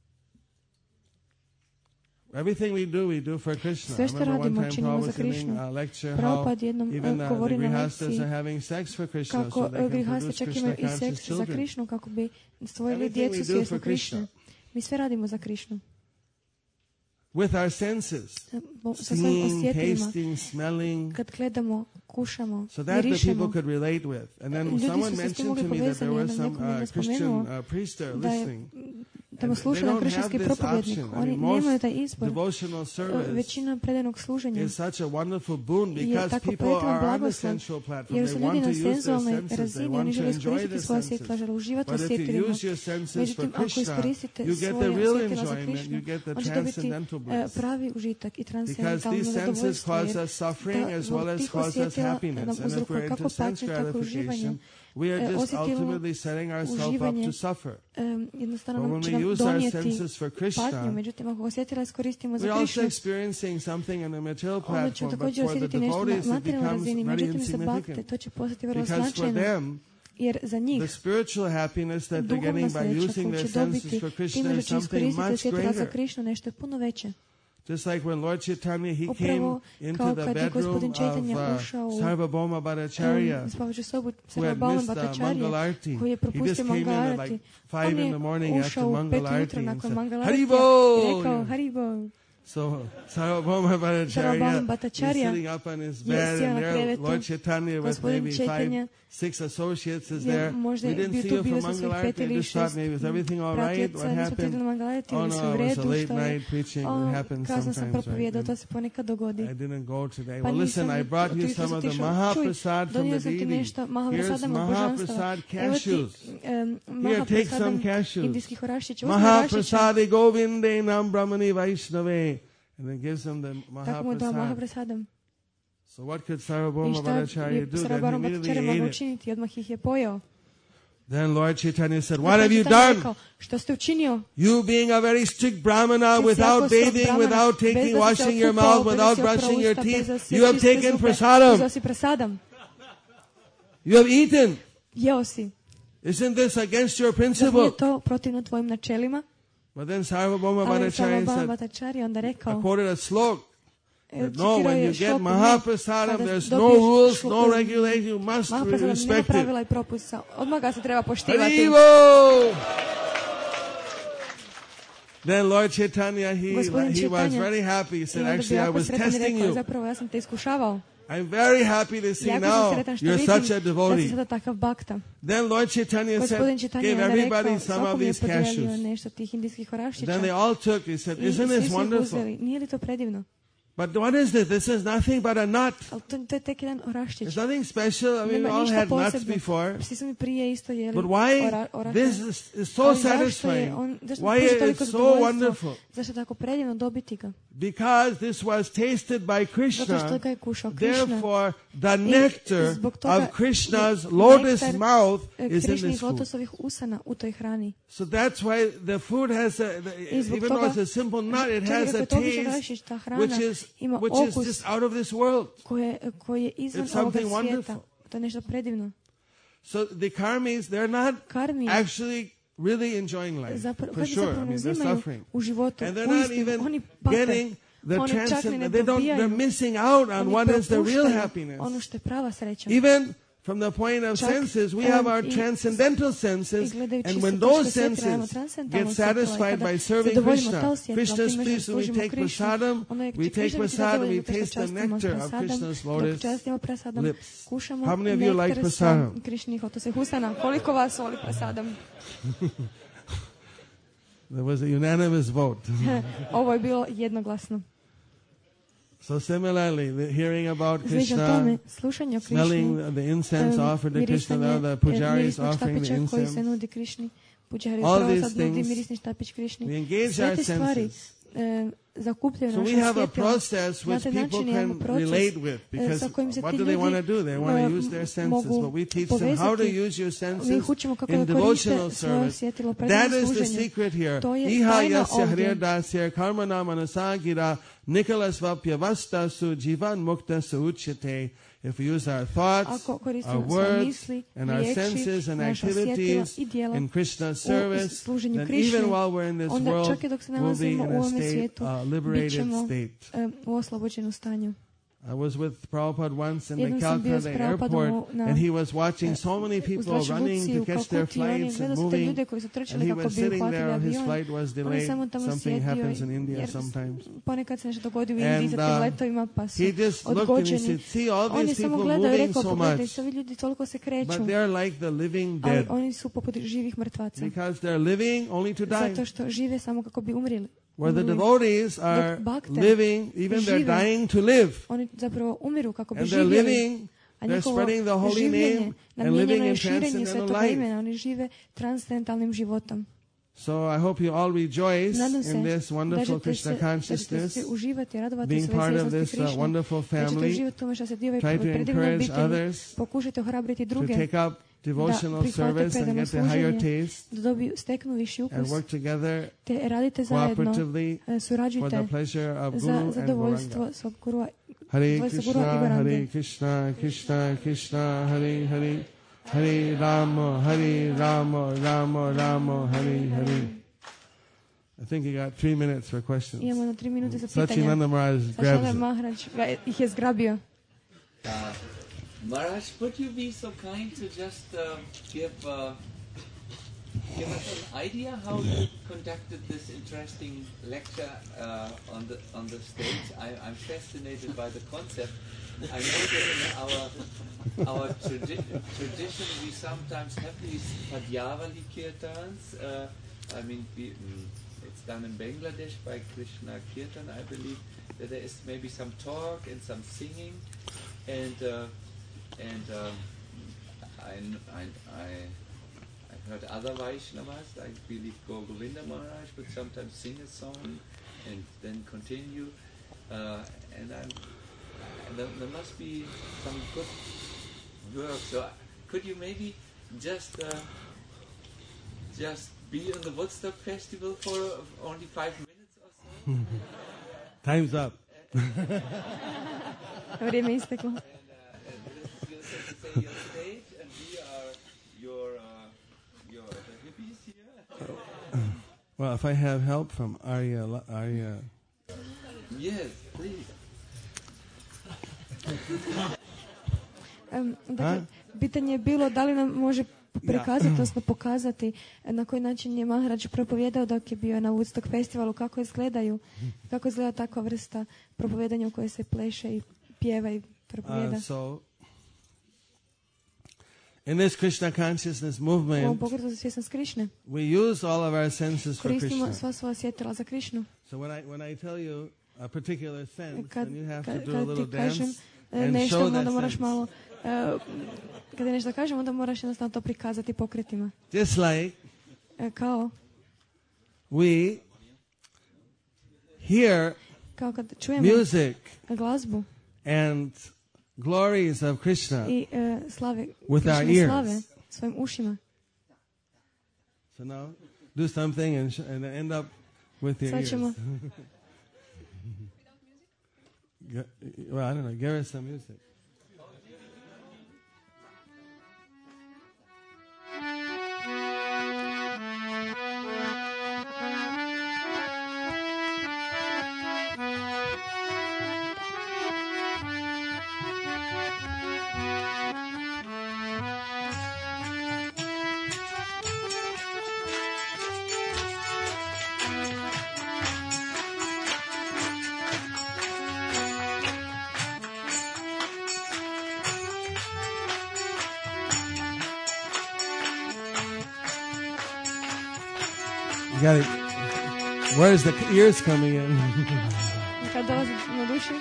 Everything we do, we do for Krishna.
Sve
I
što
remember one
radimo,
time
činimo
Prabhupada
za
was giving
Krišnu.
a lecture how
Prabhupada jednom
even
uh,
uh,
govori
the
na
grihastas
lekciji
are having sex for Krishna,
kako
so they can
grihasti
produce
čak
Krishna
imaju i
conscious
seks za
children.
Krišnu kako bi stvorili
Everything
djecu
we do
svjesnu
for Krishna.
Krišnu. Mi sve radimo za Krišnu.
With our senses,
Bo- Sa svojim
seeing,
osjetilima.
tasting, smelling,
Kad gledamo, kušamo,
so that the
mirišemo.
people could relate with. And then
Ljudi
someone
su se s tim
mentioned
mogli
to me that there
povezati,
was
jedan
some
neko mi je
uh, Christian
spomenuo
uh, priest there
da je
listening.
da mu
And
sluša
they
jedan
don't
kršćanski
have this
propovednik.
option. I
Oni
mean,
nemaju
most
taj izbor.
devotional service
Većina predanog služenja
is such a wonderful boon
je
because
tako
people
pretivan
are on the
blagoslov,
sensual platform.
jer
They
su ljudi
want to
na
use their
senzualnoj
senses. They
razini, oni
want to
žele
enjoy
iskoristiti
the
svoje
senses.
osjetila, žele uživati u
But if you
osjetilima.
use your senses for
Međutim, ako
Krishna,
iskoristite
you get the
svoje
real
osjetila za
enjoyment.
Krišnu,
You get the
on će dobiti
transcendental
e,
bliss.
pravi užitak i
Because
transcendentalno
these senses
zadovoljstvo.
cause
Jer
us suffering
da
as
zbog
well as
tih
cause us
osjetila
happiness.
nam
And if
uzrokuje
we're
kako
into sense
patnju, tako uživanje.
gratification, we are
E,
just
osjetilno
ultimately setting ourselves up
uživanje
to suffer.
Um, jednostavno
But
nam
when
će
we
nam
use our
donijeti
senses for Krishna,
patnju, međutim ako osjetila iskoristimo za
we're also
Krišnu,
experiencing something on a material
onda
platform,
ćemo
but
također
for the
osjetiti nešto na
devotees it
materijalnoj
becomes
razini,
very
međutim za bakte
insignificant.
to će postati vrlo
Because for
značajno,
them,
jer za njih
the spiritual happiness that they're
duhovna
getting by
sreća
using
koju
their
će
senses
dobiti
for Krishna
time
is
što će
something
iskoristiti
much
osjetila za
greater.
Krišnu, nešto je puno veće.
Just like when Lord Chaitanya, he
Upravo
came into
kao
the
kad je
bedroom
gospodin
of
Chaitanya
uh,
ušao u
Sarvabhauma Bhattacharya,
um, spavaću sobu
who had
Sarvabhauma
missed the
Bhattacharya,
Mangal Arati.
koji je
He just
propustio
came in
Mangal
at
Arati.
like five
On
in
je
the morning after
ušao u
Mangal
pet
Arati
ujutro
and
nakon
said,
Mangal Aratija
Haribo!
i rekao Haribo.
So Sarvabhauma
Sarvabhauma
Bhattacharya is
Bhattacharya
sitting up on his
je
bed,
sjeo
and
na
there
krevetu.
Lord Chaitanya with
Gospodin
maybe
Chaitanya
five, six associates is
je
there.
možda
We didn't
bio
see
tu
you
bio
for
sa
Mangal
svojih
Arati.
pet
I
ili
just thought
šest
maybe is everything all right?
pratjeca,
What
nismo
happened?
stigli na Mangal Arati,
Oh
ili
no,
su u
it was a
redu,
late
što je?
night preaching. It
O,
happens
kasno sam
sometimes,
propovijedao,
right?
to se ponekad dogodi.
I didn't go today.
Pa
Well, listen,
nisam
I brought you
jutros
some of the
otišao.
Mahaprasad
Čuj,
from
donio
the
sam ti
deity.
nešto
Here's
Mahaprasadama božanstava.
Mahaprasad
Evo ti
cashews.
um,
Here, take some
Mahaprasadam
cashews.
indijskih orašića. Uzmi orašića.
Mahaprasadi Govinde Nam Brahmani Vaishnave. And then gives them the
Tako mu je dao
Mahaprasad.
Mahaprasadam.
So what could
I
Sarvabhauma
šta
Bhattacharya
je
do? Then he
Sarvabhauma
immediately
Bhattacharya mogao
ate it.
učiniti? I odmah ih je pojeo.
Then Lord Chaitanya said,
Pa
what have you
Chaitanya
done?
rekao, što ste učinio?
You being a very strict Brahmana,
Ti si jako
without
strog
bathing,
Brahmana,
without
bez
taking,
da si se
washing your
okupao,
mouth,
bez da
without
si oprao
brushing your
usta, bez
teeth,
da si
you have
čistio
taken
zube,
prasadam.
uzeo si prasadam.
You have eaten.
jeo si.
Isn't this against your
Zar
principle?
nije to protivno tvojim načelima?
But then Sarvabhauma
Ali
Bhattacharya
Sarvabhauma
said,
Bhattacharya je onda
I
rekao,
quoted a slok,
e,
that no,
citirao
when
je
you get
šloku, ne,
Mahaprasadam,
kada
there's no
dobiješ
rules,
šlo-
no regulation, you must
Mahaprasadam nema
respect it.
pravila i propisa. Odmah ga se treba poštivati.
Haribo! Then Lord Chaitanya, he,
Gospodin
he was
Chaitanya,
very happy. He
I
said,
onda bi
actually, I
jako
was
sretan i
testing
rekao,
you.
zapravo ja sam te iskušavao.
I'm very happy to see
Jako sam
now
sretan što
you're
vidim
such a
da si
devotee.
sada takav bakta.
Then Lord Chaitanya
Gospodin
said,
Chaitanya je
gave
onda rekao,
everybody some of
svakom je
these
podijelio
cashews.
nešto tih indijskih oraščića.
Then they all took, he said,
I
isn't
svi
this
su ih
wonderful?
uzeli. Nije li to predivno?
But what is this? This is nothing but a nut.
Ali to, to je tek jedan oraščić.
It's nothing special. I mean, we
Nema
all
ništa
had nuts
posebno.
before.
Svi su mi prije isto jeli
But why
ora, orašče.
this is, is so
Ali zašto je
satisfying?
on- zašto
Why
pruža
is
toliko
it so
zadovoljstvo?
wonderful?
Zašto je tako predivno dobiti ga?
Because this was tasted by
Zato što
Krishna.
ga je kušao Krishna.
Therefore, the nectar
zbog toga
of Krishna's lotus
nektar,
mouth
e,
is in
Krišnih
this food.
lotosovih usana u toj hrani.
So that's why the food has a, the,
I zbog
even though
toga-
it's a simple nut, it
čak i
has
ako
a
je to običan
taste
oraščić, ta hrana
which is,
ima
which is
okus
just out of this world.
koje, koje je izvan
It's
ovoga
something
svijeta.
wonderful.
To je nešto predivno.
So the karmis, they're not
Karmi
actually really enjoying life,
zapravo,
for
kad
sure. I
zapravo ne
mean, they're
uzimaju
suffering.
u životu,
And they're not
uistinu,
even
oni pate.
getting the
Oni čak ni ne
transcendent. They don't, they're
dobijaju.
missing out on
Oni
what is the real
propuštaju
happiness.
ono što je prava sreća.
Even from the point of
Čak,
senses, we
um,
have our
i-
transcendental senses,
i gledajući
and
sa
when
točke
those
svjetla, imamo
senses
transcendentalno
get
svjetlo, i
satisfied
kada
by serving
zadovoljimo
Krishna,
to svjetlo,
Krishna's
time što
pleased, we
služimo
take
Krishnu,
prasadam,
onda je
we take
Krishna biti
prasadam, we
zadovoljan, zato što
taste the
častimo
nectar of
prasadam,
Krishna's
dok
lotus
častimo prasadam,
lips.
kušamo
How many of you like
nektar
prasadam?
sa Krišnih lotosovih usana. Koliko vas voli prasadam?
There was a unanimous vote.
Ovo je bilo jednoglasno.
So similarly, the hearing about
Slično
Krishna,
tome, slušanje o
smelling
Krišni,
the incense
um,
offered to Krishna,
mirisanje,
now the
e,
pujaris
mirisnog
offering the
štapića koji se
incense.
nudi Krišni, puđari
All
prvo
these
sad nudi
things,
mirisni štapić Krišni.
we engage
Sve
our
te stvari
senses.
e, zakupljaju
So we
naša
have a
svjetla.
process
Na
which
taj
people
način imamo
can
proces
relate with,
e,
because
sa kojim se
what
ti
do they
ljudi,
want to do? They want
e,
to use their senses,
mogu
but we teach them how to
povezati.
use your
Mi
senses
ih učimo kako
in
da koriste
devotional
svoje
service.
osjetilo
That
predano
is the
služenje.
secret here.
To je
Iha
tajna
yasya
ovdje.
hrirdasya karmana manasagira nikalasvapya vastasu jivan muktasu uchyate. If we use our thoughts,
Ako
our
koristimo svoje
words,
misli,
and our
riječi,
senses and
naša osjetila
activities
i djela
in Krishna's
u
service,
služenju
then
Krišni,
even while we're in this
onda
world,
čak i dok se
we'll be
nalazimo
in
u
a
ovome
state,
svijetu,
uh,
bit
liberated
ćemo
state.
e, u oslobođenom stanju.
I was with Prabhupada once in the
Jednom sam bio s
Calcutta
Prabhupadom
airport,
u- na-
and he was watching so many
U
people
zračnoj
running
luci
to
u
catch their
Kalkuti, on je
flights and
gledao sve te
moving.
ljude koji su
And
trčali
he
kako
was
bi
sitting
uhvatili
there, his
avion.
flight was
On je
delayed.
samo tamo
Something
sjedio,
happens in India
jer
sometimes.
ponekad se nešto dogodi u
And,
Indiji sa tim
uh,
letovima, pa su
He just looked and he
odgođeni.
said, see all
On je
these
samo
people
gledao i
moving
rekao,
so
pogledaj,
much,
svi ljudi toliko se kreću,
but they're like the living
ali
dead,
oni su poput živih mrtvaca.
because they're living only to die.
Zato što žive samo kako bi umrili.
Where the
Umrli.
devotees are
bhakte
living, even they're
žive,
dying to live.
Oni zapravo umiru kako bi
And they're
živjeli.
living,
A
they're
njihovo
spreading the holy
življenje
name and living
namijenjeno
in
je širenju
transcendental
svetoga
life.
imena. Oni žive transcendentalnim životom.
So I hope you all rejoice
Nadam se
in this
da
wonderful
ćete
Krishna
se, da ćete
consciousness,
svi uživati i radovati
being
svoje
part of
svjesnosti
this uh,
Krišne.
wonderful
Da ćete
family.
uživati u tome što se dio ove
Try to
predivne
encourage
obitelji.
others
Pokušajte ohrabriti
to
druge
take up devotional
prihvate
service and
predano
get the higher
služenje,
taste
da dobiju, steknu viši
and
ukus,
work together
te radite zajedno,
cooperatively
e,
for the
surađujte
pleasure of
za
Guru and
zadovoljstvo
Gauranga.
svog gurua.
Hare
zadovoljstvo gurua i
Krishna,
Gaurange.
Hare Krishna, Krishna Krishna, Hare Hare, Hare Rama, Hare Rama, Rama Rama, Hare Hare. I think you got three minutes for questions.
Imamo na tri minute za pitanja.
Sachinanda Maharaj
Sačinanda
grabs it.
Maharaj ga, ih je zgrabio.
Uh, Maharaj, would you be so kind to just uh, give uh, give us an idea how you conducted this interesting lecture uh, on the on the stage? I, I'm fascinated by the concept. I know that in our our tradi- tradition we sometimes have these Padyavali kirtans. Uh, I mean, we, mm, it's done in Bangladesh by Krishna Kirtan, I believe. That there is maybe some talk and some singing, and uh, and um, I, I, I I heard other Vaishnavas, like believe Gaur Govinda Maharaj, would sometimes sing a song and then continue. Uh, and I'm, and there, there must be some good work. So could you maybe just uh, just be on the Woodstock Festival for uh, only five minutes or so?
Time's up.
Vrijeme isteklo.
And, uh, and this is your, say, your stage, and we are
Well, if I have help from Arya, La- Arya.
Yes, please.
Um, dakle, pitanje je bilo da li nam može prikazati, odnosno pokazati na koji način je Maharaj propovijedao dok je bio na Woodstock festivalu, kako izgledaju, kako izgleda takva vrsta propovijedanja u kojoj se pleše i pjeva i propovijeda.
Uh, so, in this Krishna consciousness
U ovom
movement,
pokretu za svjesnost Krišne
we use all of our senses for
koristimo
Krishna.
sva svoja sjetila za Krišnu.
So when I when I tell you a particular sense,
Kad,
then you have
kad,
to do a
kad
little
ti kažem
dance
e,
and
nešto,
show that
onda moraš
sense.
malo, e, kada nešto kažem, onda moraš jednostavno to prikazati pokretima.
Just like
E, kao,
we hear
kao kad čujemo
music
glazbu
and glories of Krishna
i e, slave,
with our
Krišne
ears.
slave svojim ušima.
So now, do something and, sh- and end up with your
Sad
ears.
ćemo,
Ge- well, I don't know. Give us some music. You got it. Where's the ears coming in?
kad dolazi na duši,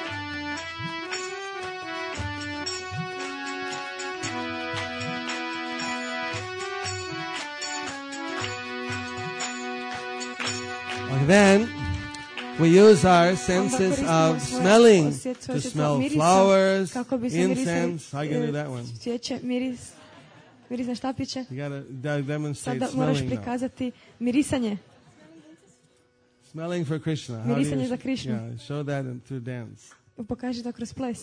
And then we use our
onda
senses
koristimo
of
svoje
smelling
osjet- svoje
to
osjećaj
smell
mirisa,
flowers,
kako bi se mirisali,
incense. How you gonna do
e,
that one?
cvijeće, miris, mirisne štapiće.
You gotta de- demonstrate
Sada moraš
smelling now.
prikazati mirisanje.
Smelling for Krishna. How do
Mirisanje
you,
za Krishnu.
yeah, show that in, through dance.
Pokaži to kroz ples.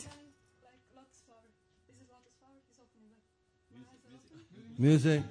Music.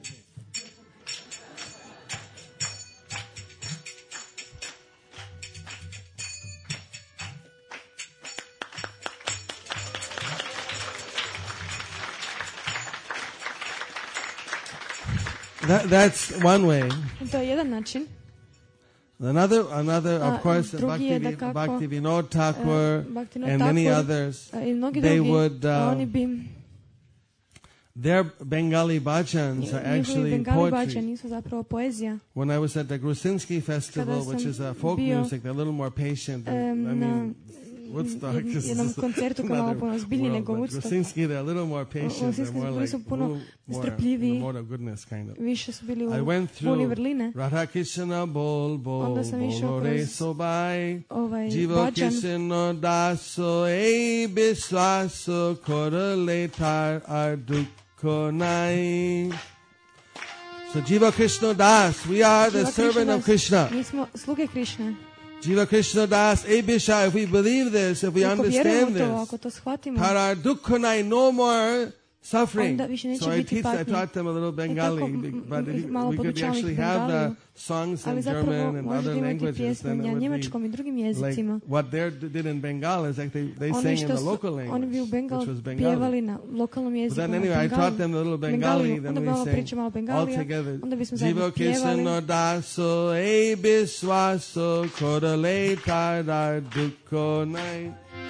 That, that's one way.
To je jedan način.
Another, another,
A
of course,
drugi je
Bhakti,
dakako,
Bhakti Vinod Thakur
uh, Bhaktivinoda
and many
Thakur,
others,
uh, i mnogi
they
drugi,
would,
a
uh,
oni bi,
their Bengali bhajans are
njihovi
actually
bengali
poetry.
bačani su zapravo poezija.
When I was at the Grusinski Festival,
Kada
which
sam
is a folk
bio,
music, they're a little more patient. Than,
Um,
I
na
mean, Woodstock
jedn-
is
jednom koncertu koji je malo
another
puno ozbiljniji
world,
nego
but
Woodstock.
Grusinski, they're a little more patient. They're
Grusinski
more
bili
like
su puno
more, more in
strpljiviji.
the mode of goodness, kind of.
Više su bili u
I went
puni
through
vrline.
Radha Krishna bol bol
Onda sam išao
bolore
kroz
sobai
ovaj
Jiva
bađan.
Krishna daso ei biswaso korale tar ar dukho nai. So Jiva Krishna Das, we are the
Jiva
servant
Krishna
of
Das.
Krishna.
Mi smo sluge Krišne.
Jiva Krishna Das, ei bisha, if we believe this, if we
Ako vjerujemo
understand
to, ako
this,
to shvatimo,
tar ar dukho nai, no more suffering.
Onda više neće
So I
biti
teach, I
patnje.
taught them a little Bengali,
tako, m-
but
ih
it-
malo
we could
podučavam ih
actually have the
Bengaliju.
songs
ali
in
zapravo
German and
možete
other
imati
languages.
pjesme
Then it
na
would
njemačkom i drugim
be like
jezicima.
what they did in Bengal is like they, they
Oni
sang in
što
the
su,
local
oni bi
language,
u Bengal
which was Bengali.
pjevali na lokalnom
But
jeziku,
then
na
anyway, I taught them a little Bengali,
Bengaliju.
then
Onda bi
we
malo
sang
pričamo o
all
Bengaliju,
together.
onda bismo zajedno
Jiva
pjevali.
Krishna daso ei biswaso korale tadar dukho nai.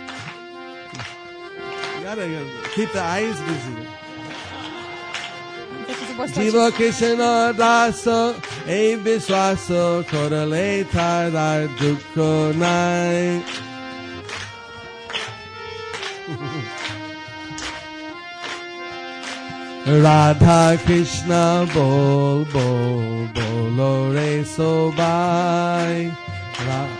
You gotta uh, keep the eyes busy.
Tako se postaći.
Jiva Krishna daso ei biswaso korale tadar dukho nai. Radha Krishna bol bol bolo re sobai. Ra-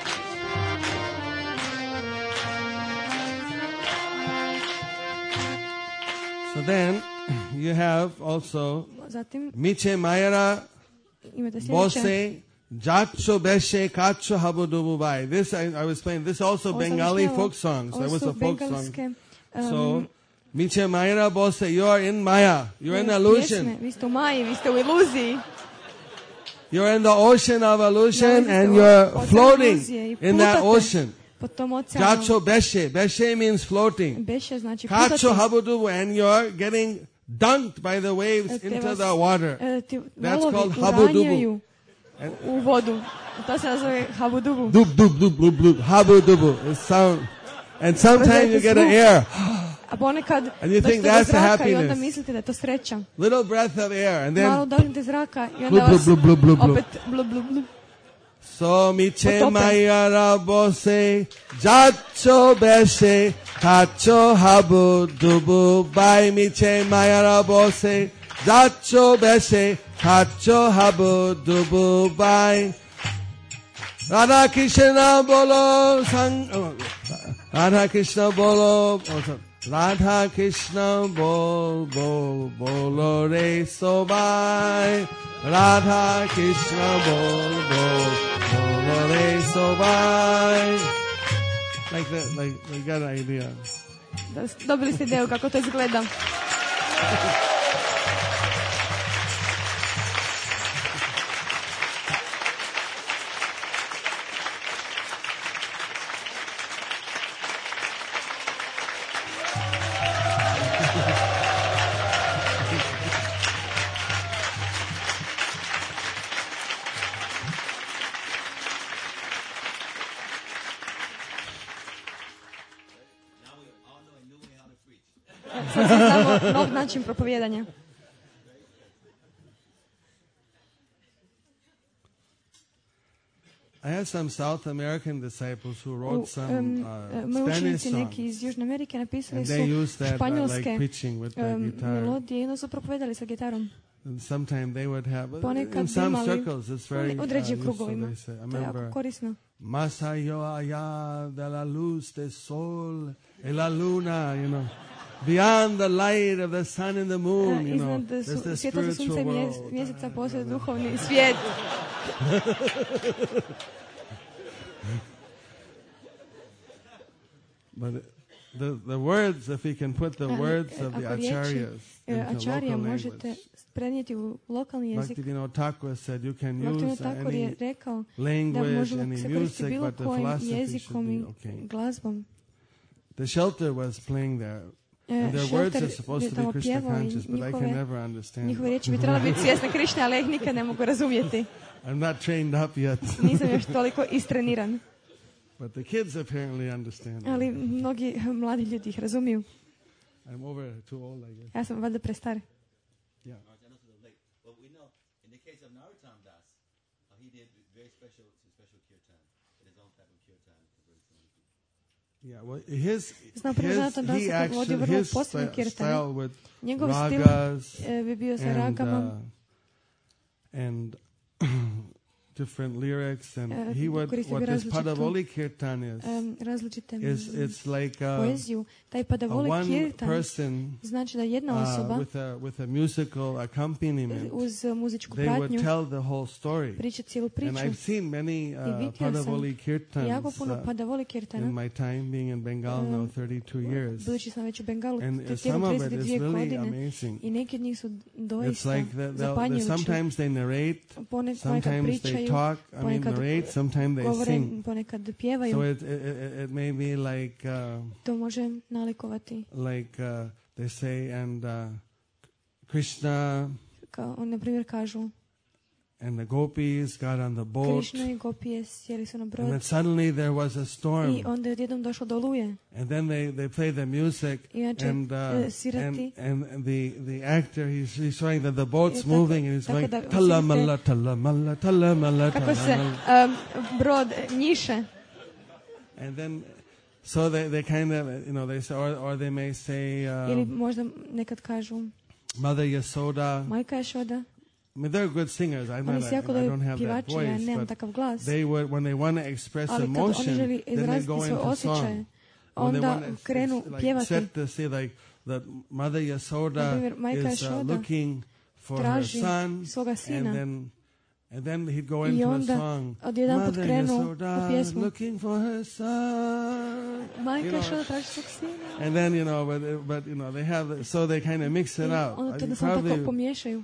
so then you have also
Zatim
Miche Mayara
imate sljedeće.
Bose Jacho Beshe Kacho Habudubu Bai. This I, I was playing. This also
Ovo sam
Bengali
htjela-
folk songs.
ovo
That was
su
a folk song.
bengalske, um,
So Miche Mayara Bose, you are in Maya. You're in illusion.
pjesme. Vi ste u Maji, vi ste u iluziji.
You're in the ocean of illusion
Nalazite
and
u
you're
oceanu
floating
iluzije i
in that
plutate
ocean.
po tom oceanu.
Gacho beshe. Beshe means floating.
Beše znači plutati.
Kacho habudubu, and you're getting dunked by the waves
Te
into
vas,
the water.
e, ti
That's
valovi
called
uranjaju
And-
u vodu. To se nazove habudubu.
Dub, dub, dub, dub, dub. Habudubu. It sound. And sometimes you get an air.
A ponekad
And you think
dođete do
that's the
zraka i onda
happiness.
mislite da je to sreća.
Little breath of air. And
Malo
then,
dođete zraka i onda
blub,
vas
blub, blub, blub, blub.
opet blub, blub, blub.
so miche
Potope.
mayara bose. Jacho beshe. Kacho habudubu. By miche mayara bose. Jacho beshe. Kacho habudubu. By. Radha Krishna bolo sang. Oh, Radha Krishna bolo. Oh, sorry. Radha Krishna bol bol bolo re so by. Radha Krishna bol bol bolo re so by. Like that, like you got an idea.
Da s- Dobili ste ideju kako to izgleda. Sad svi znamo nov način propovijedanja.
I have some South American disciples who
U,
wrote some
em,
uh,
e, moji
Spanish
učenici
songs,
neki iz Južne Amerike napisali
and
su
they use that uh,
španjolske
like preaching with the
em,
guitar.
melodije i onda su propovijedali sa gitarom.
And sometimes they would have,
Ponekad
in
bi
some
imali
circles, it's very
u
uh,
određenim
useful,
krugovima.
they say. I
To je
remember,
jako korisno.
Más allá allá de la luz del sol y la luna, you know, beyond the light of the sun and the moon, you know,
Iznad
there's
su,
the
svjetlosti sunca
spiritual
i mje-
world.
mjeseca postoje duhovni svijet.
But the the words, if we can put the
Ali,
words
e,
of the
ako riječi
acharyas
e,
into
ačarija
local
možete
language,
prenijeti u lokalni jezik.
Bhaktivinoda Thakur said you can
Bhaktivinoda
use
Thakur je
any
rekao da
language,
možemo
any
se koristiti
music,
bilo
but the
kojim
philosophy should
jezikom
be
i
okay.
glazbom.
The Shelter was playing there.
E,
And their words
Shelter
are supposed
je
to be
tamo
Krishna
pjevao i
conscious, but I can
njihove,
never understand.
njihove riječi bi trebala biti svjesne Krišne, ali ja ih nikad ne mogu razumjeti.
I'm not trained up yet,
Nisam još toliko istreniran.
but the kids apparently understand.
Ali mnogi mladi ljudi ih razumiju.
I'm over too old, I guess.
Ja sam valjda prestar.
Yeah.
But we know, in the case of Narottam Das, uh, he did very special, special kirtan, his own type of kirtan.
Yeah, well, his,
Znam prvo
his
Narottam Das
he
je vodio
actually,
vrlo
his
posebne
sti-
kirtane.
style with
Njegov stil
ragas
e, bi bio sa
and,
ragama,
uh, and different lyrics, and
Uh,
he would,
koristio
what
bi
this
različitu,
Padavoli kirtan is,
em, različite
is it's like uh,
poeziju. Taj
a
Padavoli
one
kirtan
person
znači da jedna
uh,
osoba
with a with a musical accompaniment,
uz muzičku
they would
pratnju
tell the whole story.
priča cijelu
And
priču.
I've seen many
I
uh,
vidio
Padavoli
sam
kirtans
jako puno
uh,
Padavoli
in
kirtana.
my time being in Bengal now
Um,
thirty-two years,
Budući sam već u Bengalu
and uh,
tijekom
some of it is
trideset dvije
really
godine
amazing.
i neki od njih su
It's
doista
like the, the, the,
zapanjujući.
sometimes they narrate,
Ponekad
sometimes they
pričaju,
talk. I mean,
ponekad
narrate. Sometimes they
govore,
sing.
ponekad pjevaju.
So it it, it, it may be like uh,
To može nalikovati.
like uh, they say, and uh, Krishna
Kao, on, na primjer, kažu
and the gopis got on the boat,
Krišna i gopije sjeli su na
and
brod
then suddenly there was a storm,
i onda je odjednom došlo do oluje.
and then they, they play the music,
I znači,
and uh,
e,
and
svirati.
and the the actor he's he's showing that the boat's
I tako-
moving, and he's
tako
going
da
talamala talamala talamala
Kako se
talamala,
um, brod njiše.
and then so they they kind of you know they say, or or they may say,
Ili
uh,
možda nekad kažu
Mother Yasoda.
Majka Jašoda.
I mean, they're good singers. I'm
Oni
not.
su
I,
jako
I don't
dobri
have that
pjevači, ja
voice,
nemam
but
takav glas.
they would when they want to express
Ali kad oni
emotion,
želi
then they
izraziti
go
svoje
into
osjećaje,
song. Or they
onda
want to
krenu
like
pjevati.
set to say like that Mother
Na
Yasoda
primjer, Majka
is uh,
Jašoda
looking for her
traži
son,
svoga sina.
and then and then he'd go
I
into a
onda
song.
odjedanput
Mother
krenu u
Yasoda
pjesmu.
looking for her son.
Majka
You know,
Jašoda traži svog sina.
And then you know, but but you know they have so they kind of mix it
I
out.
onda to
You
da samo tako
probably
pomiješaju.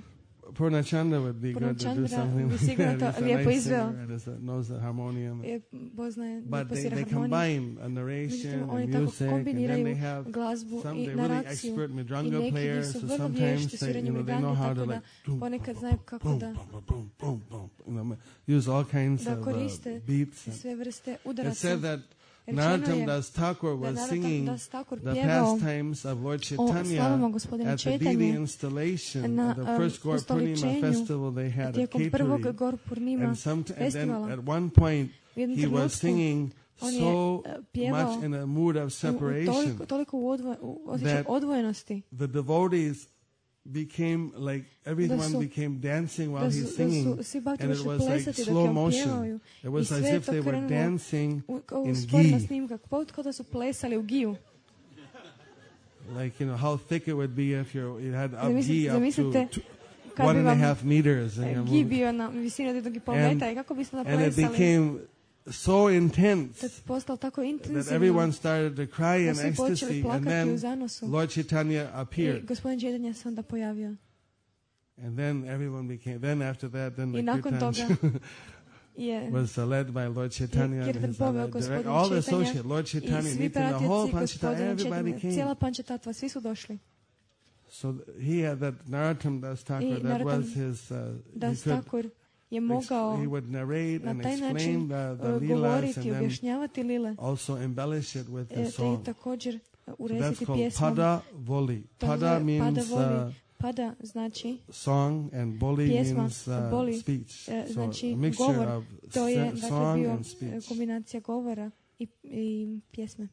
Purnachanda would be good to do
Purnachandra
something
bi
like
sigurno
that.
to
He's a
lijepo
nice
izveo.
singer and is a- knows the harmonium.
Je poznaje,
But
lijepo
they,
svira
they
harmoniju.
combine a
Međutim,
narration
oni
and
tako
music, and then
kombiniraju
they have
glazbu
some
i
they're really
naraciju.
expert
I
Mridanga
neki
players,
su
so
vrlo
sometimes
vješti
they,
sviranju
you know, they know
mridange,
how
tako
to
da
like boom,
ponekad
boom,
znaju kako
boom,
da,
boom, boom, boom, boom, you know, use all kinds
da
of uh,
koriste
beats. And
sve vrste
it
udaraca.
said that
Rečeno
Narottam
je
Das Thakur
da
was
Narottam
singing
Das Thakur
the
pjevao
pastimes of Lord
o slavama
Chaitanya
gospodina
at the D D
Chaitanje
installation
na
of the
um,
first Gaur Purnima
ustoličenju
festival they had at
tijekom prvog
Kheturi.
Gaur Purnima
And, some and then
festivala.
at one point
U jednom
he was
trenutku
singing
on je
so
uh, pjevao
much in a mood of
u- u
separation
toliko, toliko u, odvo, u osjećaju
that
odvojenosti
the devotees became like everyone
su-
became dancing while
da su,
he's
da
singing,
su svi bhakti
and it
počeli
was like
plesati dok je
slow
on
motion.
pjevao.
It was
I
as
sve
if
to
they were
krenulo
dancing
u, kao
in
usporena
ghee.
snimka, kao da su plesali u giju.
Like, you know, how thick it would be if you you had up
Zamislite-
ghee up to
zamislite
two,
kad
one
bi
and a
vam
half meters, and,
e,
you're
gi
moving.
bio na visini od jednog i pol
And-
metra i kako biste
and it
naplesali.
became so intense
Tad je postalo tako
that
intenzivno
everyone started to cry
da
in
svi počeli
ecstasy, and
plakati u
then
zanosu.
Lord Chaitanya
I
appeared,
gospodin Chaitanya se onda pojavio.
and then everyone became. Then after that, then
I
the
nakon
kirtan
toga je
was uh, led by Lord Chaitanya and
kirtan
his
poveo
uh, direct,
gospodin
all the
Chaitanya
associate Lord
i
Chaitanya,
svi
Nityananda, the whole
pratioci
Panchita,
gospodina
everybody
Chaitanya, cijela
came.
Pančatatva, svi su došli.
So th- he had that Narottam Das Thakur.
I
That
Narottam
was his. Uh, he
Das
could
Thakur je
ex-
mogao
he would narrate
na
and
taj način
explain the, the
uh,
leelas,
govoriti,
and then
objašnjavati lile,
also embellish it with
e,
the
te i
song.
također uh,
So that's
uresiti
called
pjesmom.
Pada Voli.
To se
Pada
zove
means
pada voli.
uh,
Pada znači
song, and Boli
pjesma,
means
a
uh,
boli,
speech.
e,
So
znači
a mixture
govor.
of
To je
se-
dakle
song
bio
and
e,
speech.
kombinacija govora i, i pjesme.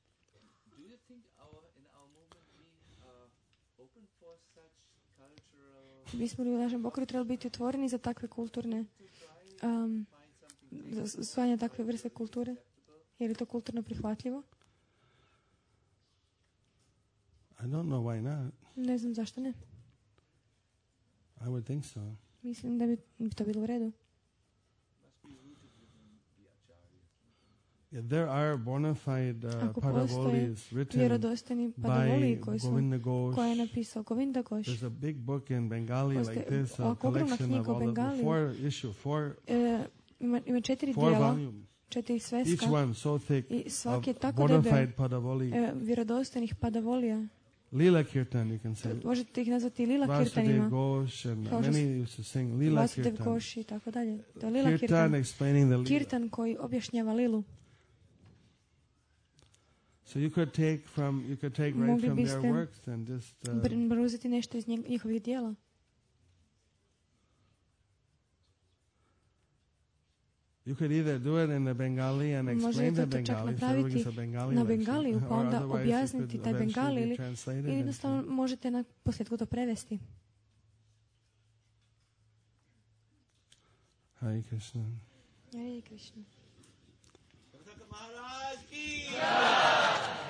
Do you think our in our movement we are open for such cultural
Bismo li u našem pokretu trebali biti otvoreni za takve kulturne um, za usvajanje takve vrste kulture? Je li to kulturno prihvatljivo?
I don't know why not.
Ne znam zašto ne.
I would think so.
Mislim da bi, bi to bilo u redu.
Yeah, there are bona fide uh,
Ako postoje
Padavolis written
vjerodostojni padavoli
by
koji su
Govinda Ghosh.
koje je napisao Govinda Ghosh.
There's a big book in Bengali like
Postoji
this, a
ovako ogromna
collection of
knjiga u
all of the
Bengaliju.
four issue, four,
E, ima, ima četiri
four
dijela,
volume.
četiri
Each
sveska
one so thick
i svaki je
of
tako
bona
debel
fide Padavoli.
e, vjerodostojnih padavolija.
Lila Kirtan, you can say.
Možete ih nazvati lila
Vasudev
kirtanima.
Ghosh, and
Kao što
many used to sing Lila
Vasudev
Kirtan.
Ghosh i tako dalje. To je lila
Kirtan
kirtan.
explaining the Lila.
Kirtan koji objašnjava lilu.
So you could take from you could take right
Mogli
from their
biste
works and just uh,
Br- preuzeti nešto iz njeg- njihovih dijela.
you could either do it in the Bengali and explain
Možete
the
to čak
Bengali, so
napraviti
everybody's a Bengali
na
lecture,
Bengaliju, pa
or
onda
otherwise you
objasniti
could
taj
eventually
Bengali
be
ili,
translated
ili
and
jednostavno možete na posljedku to prevesti.
Hare Krishna.
Hare Krishna.
Maharaj ki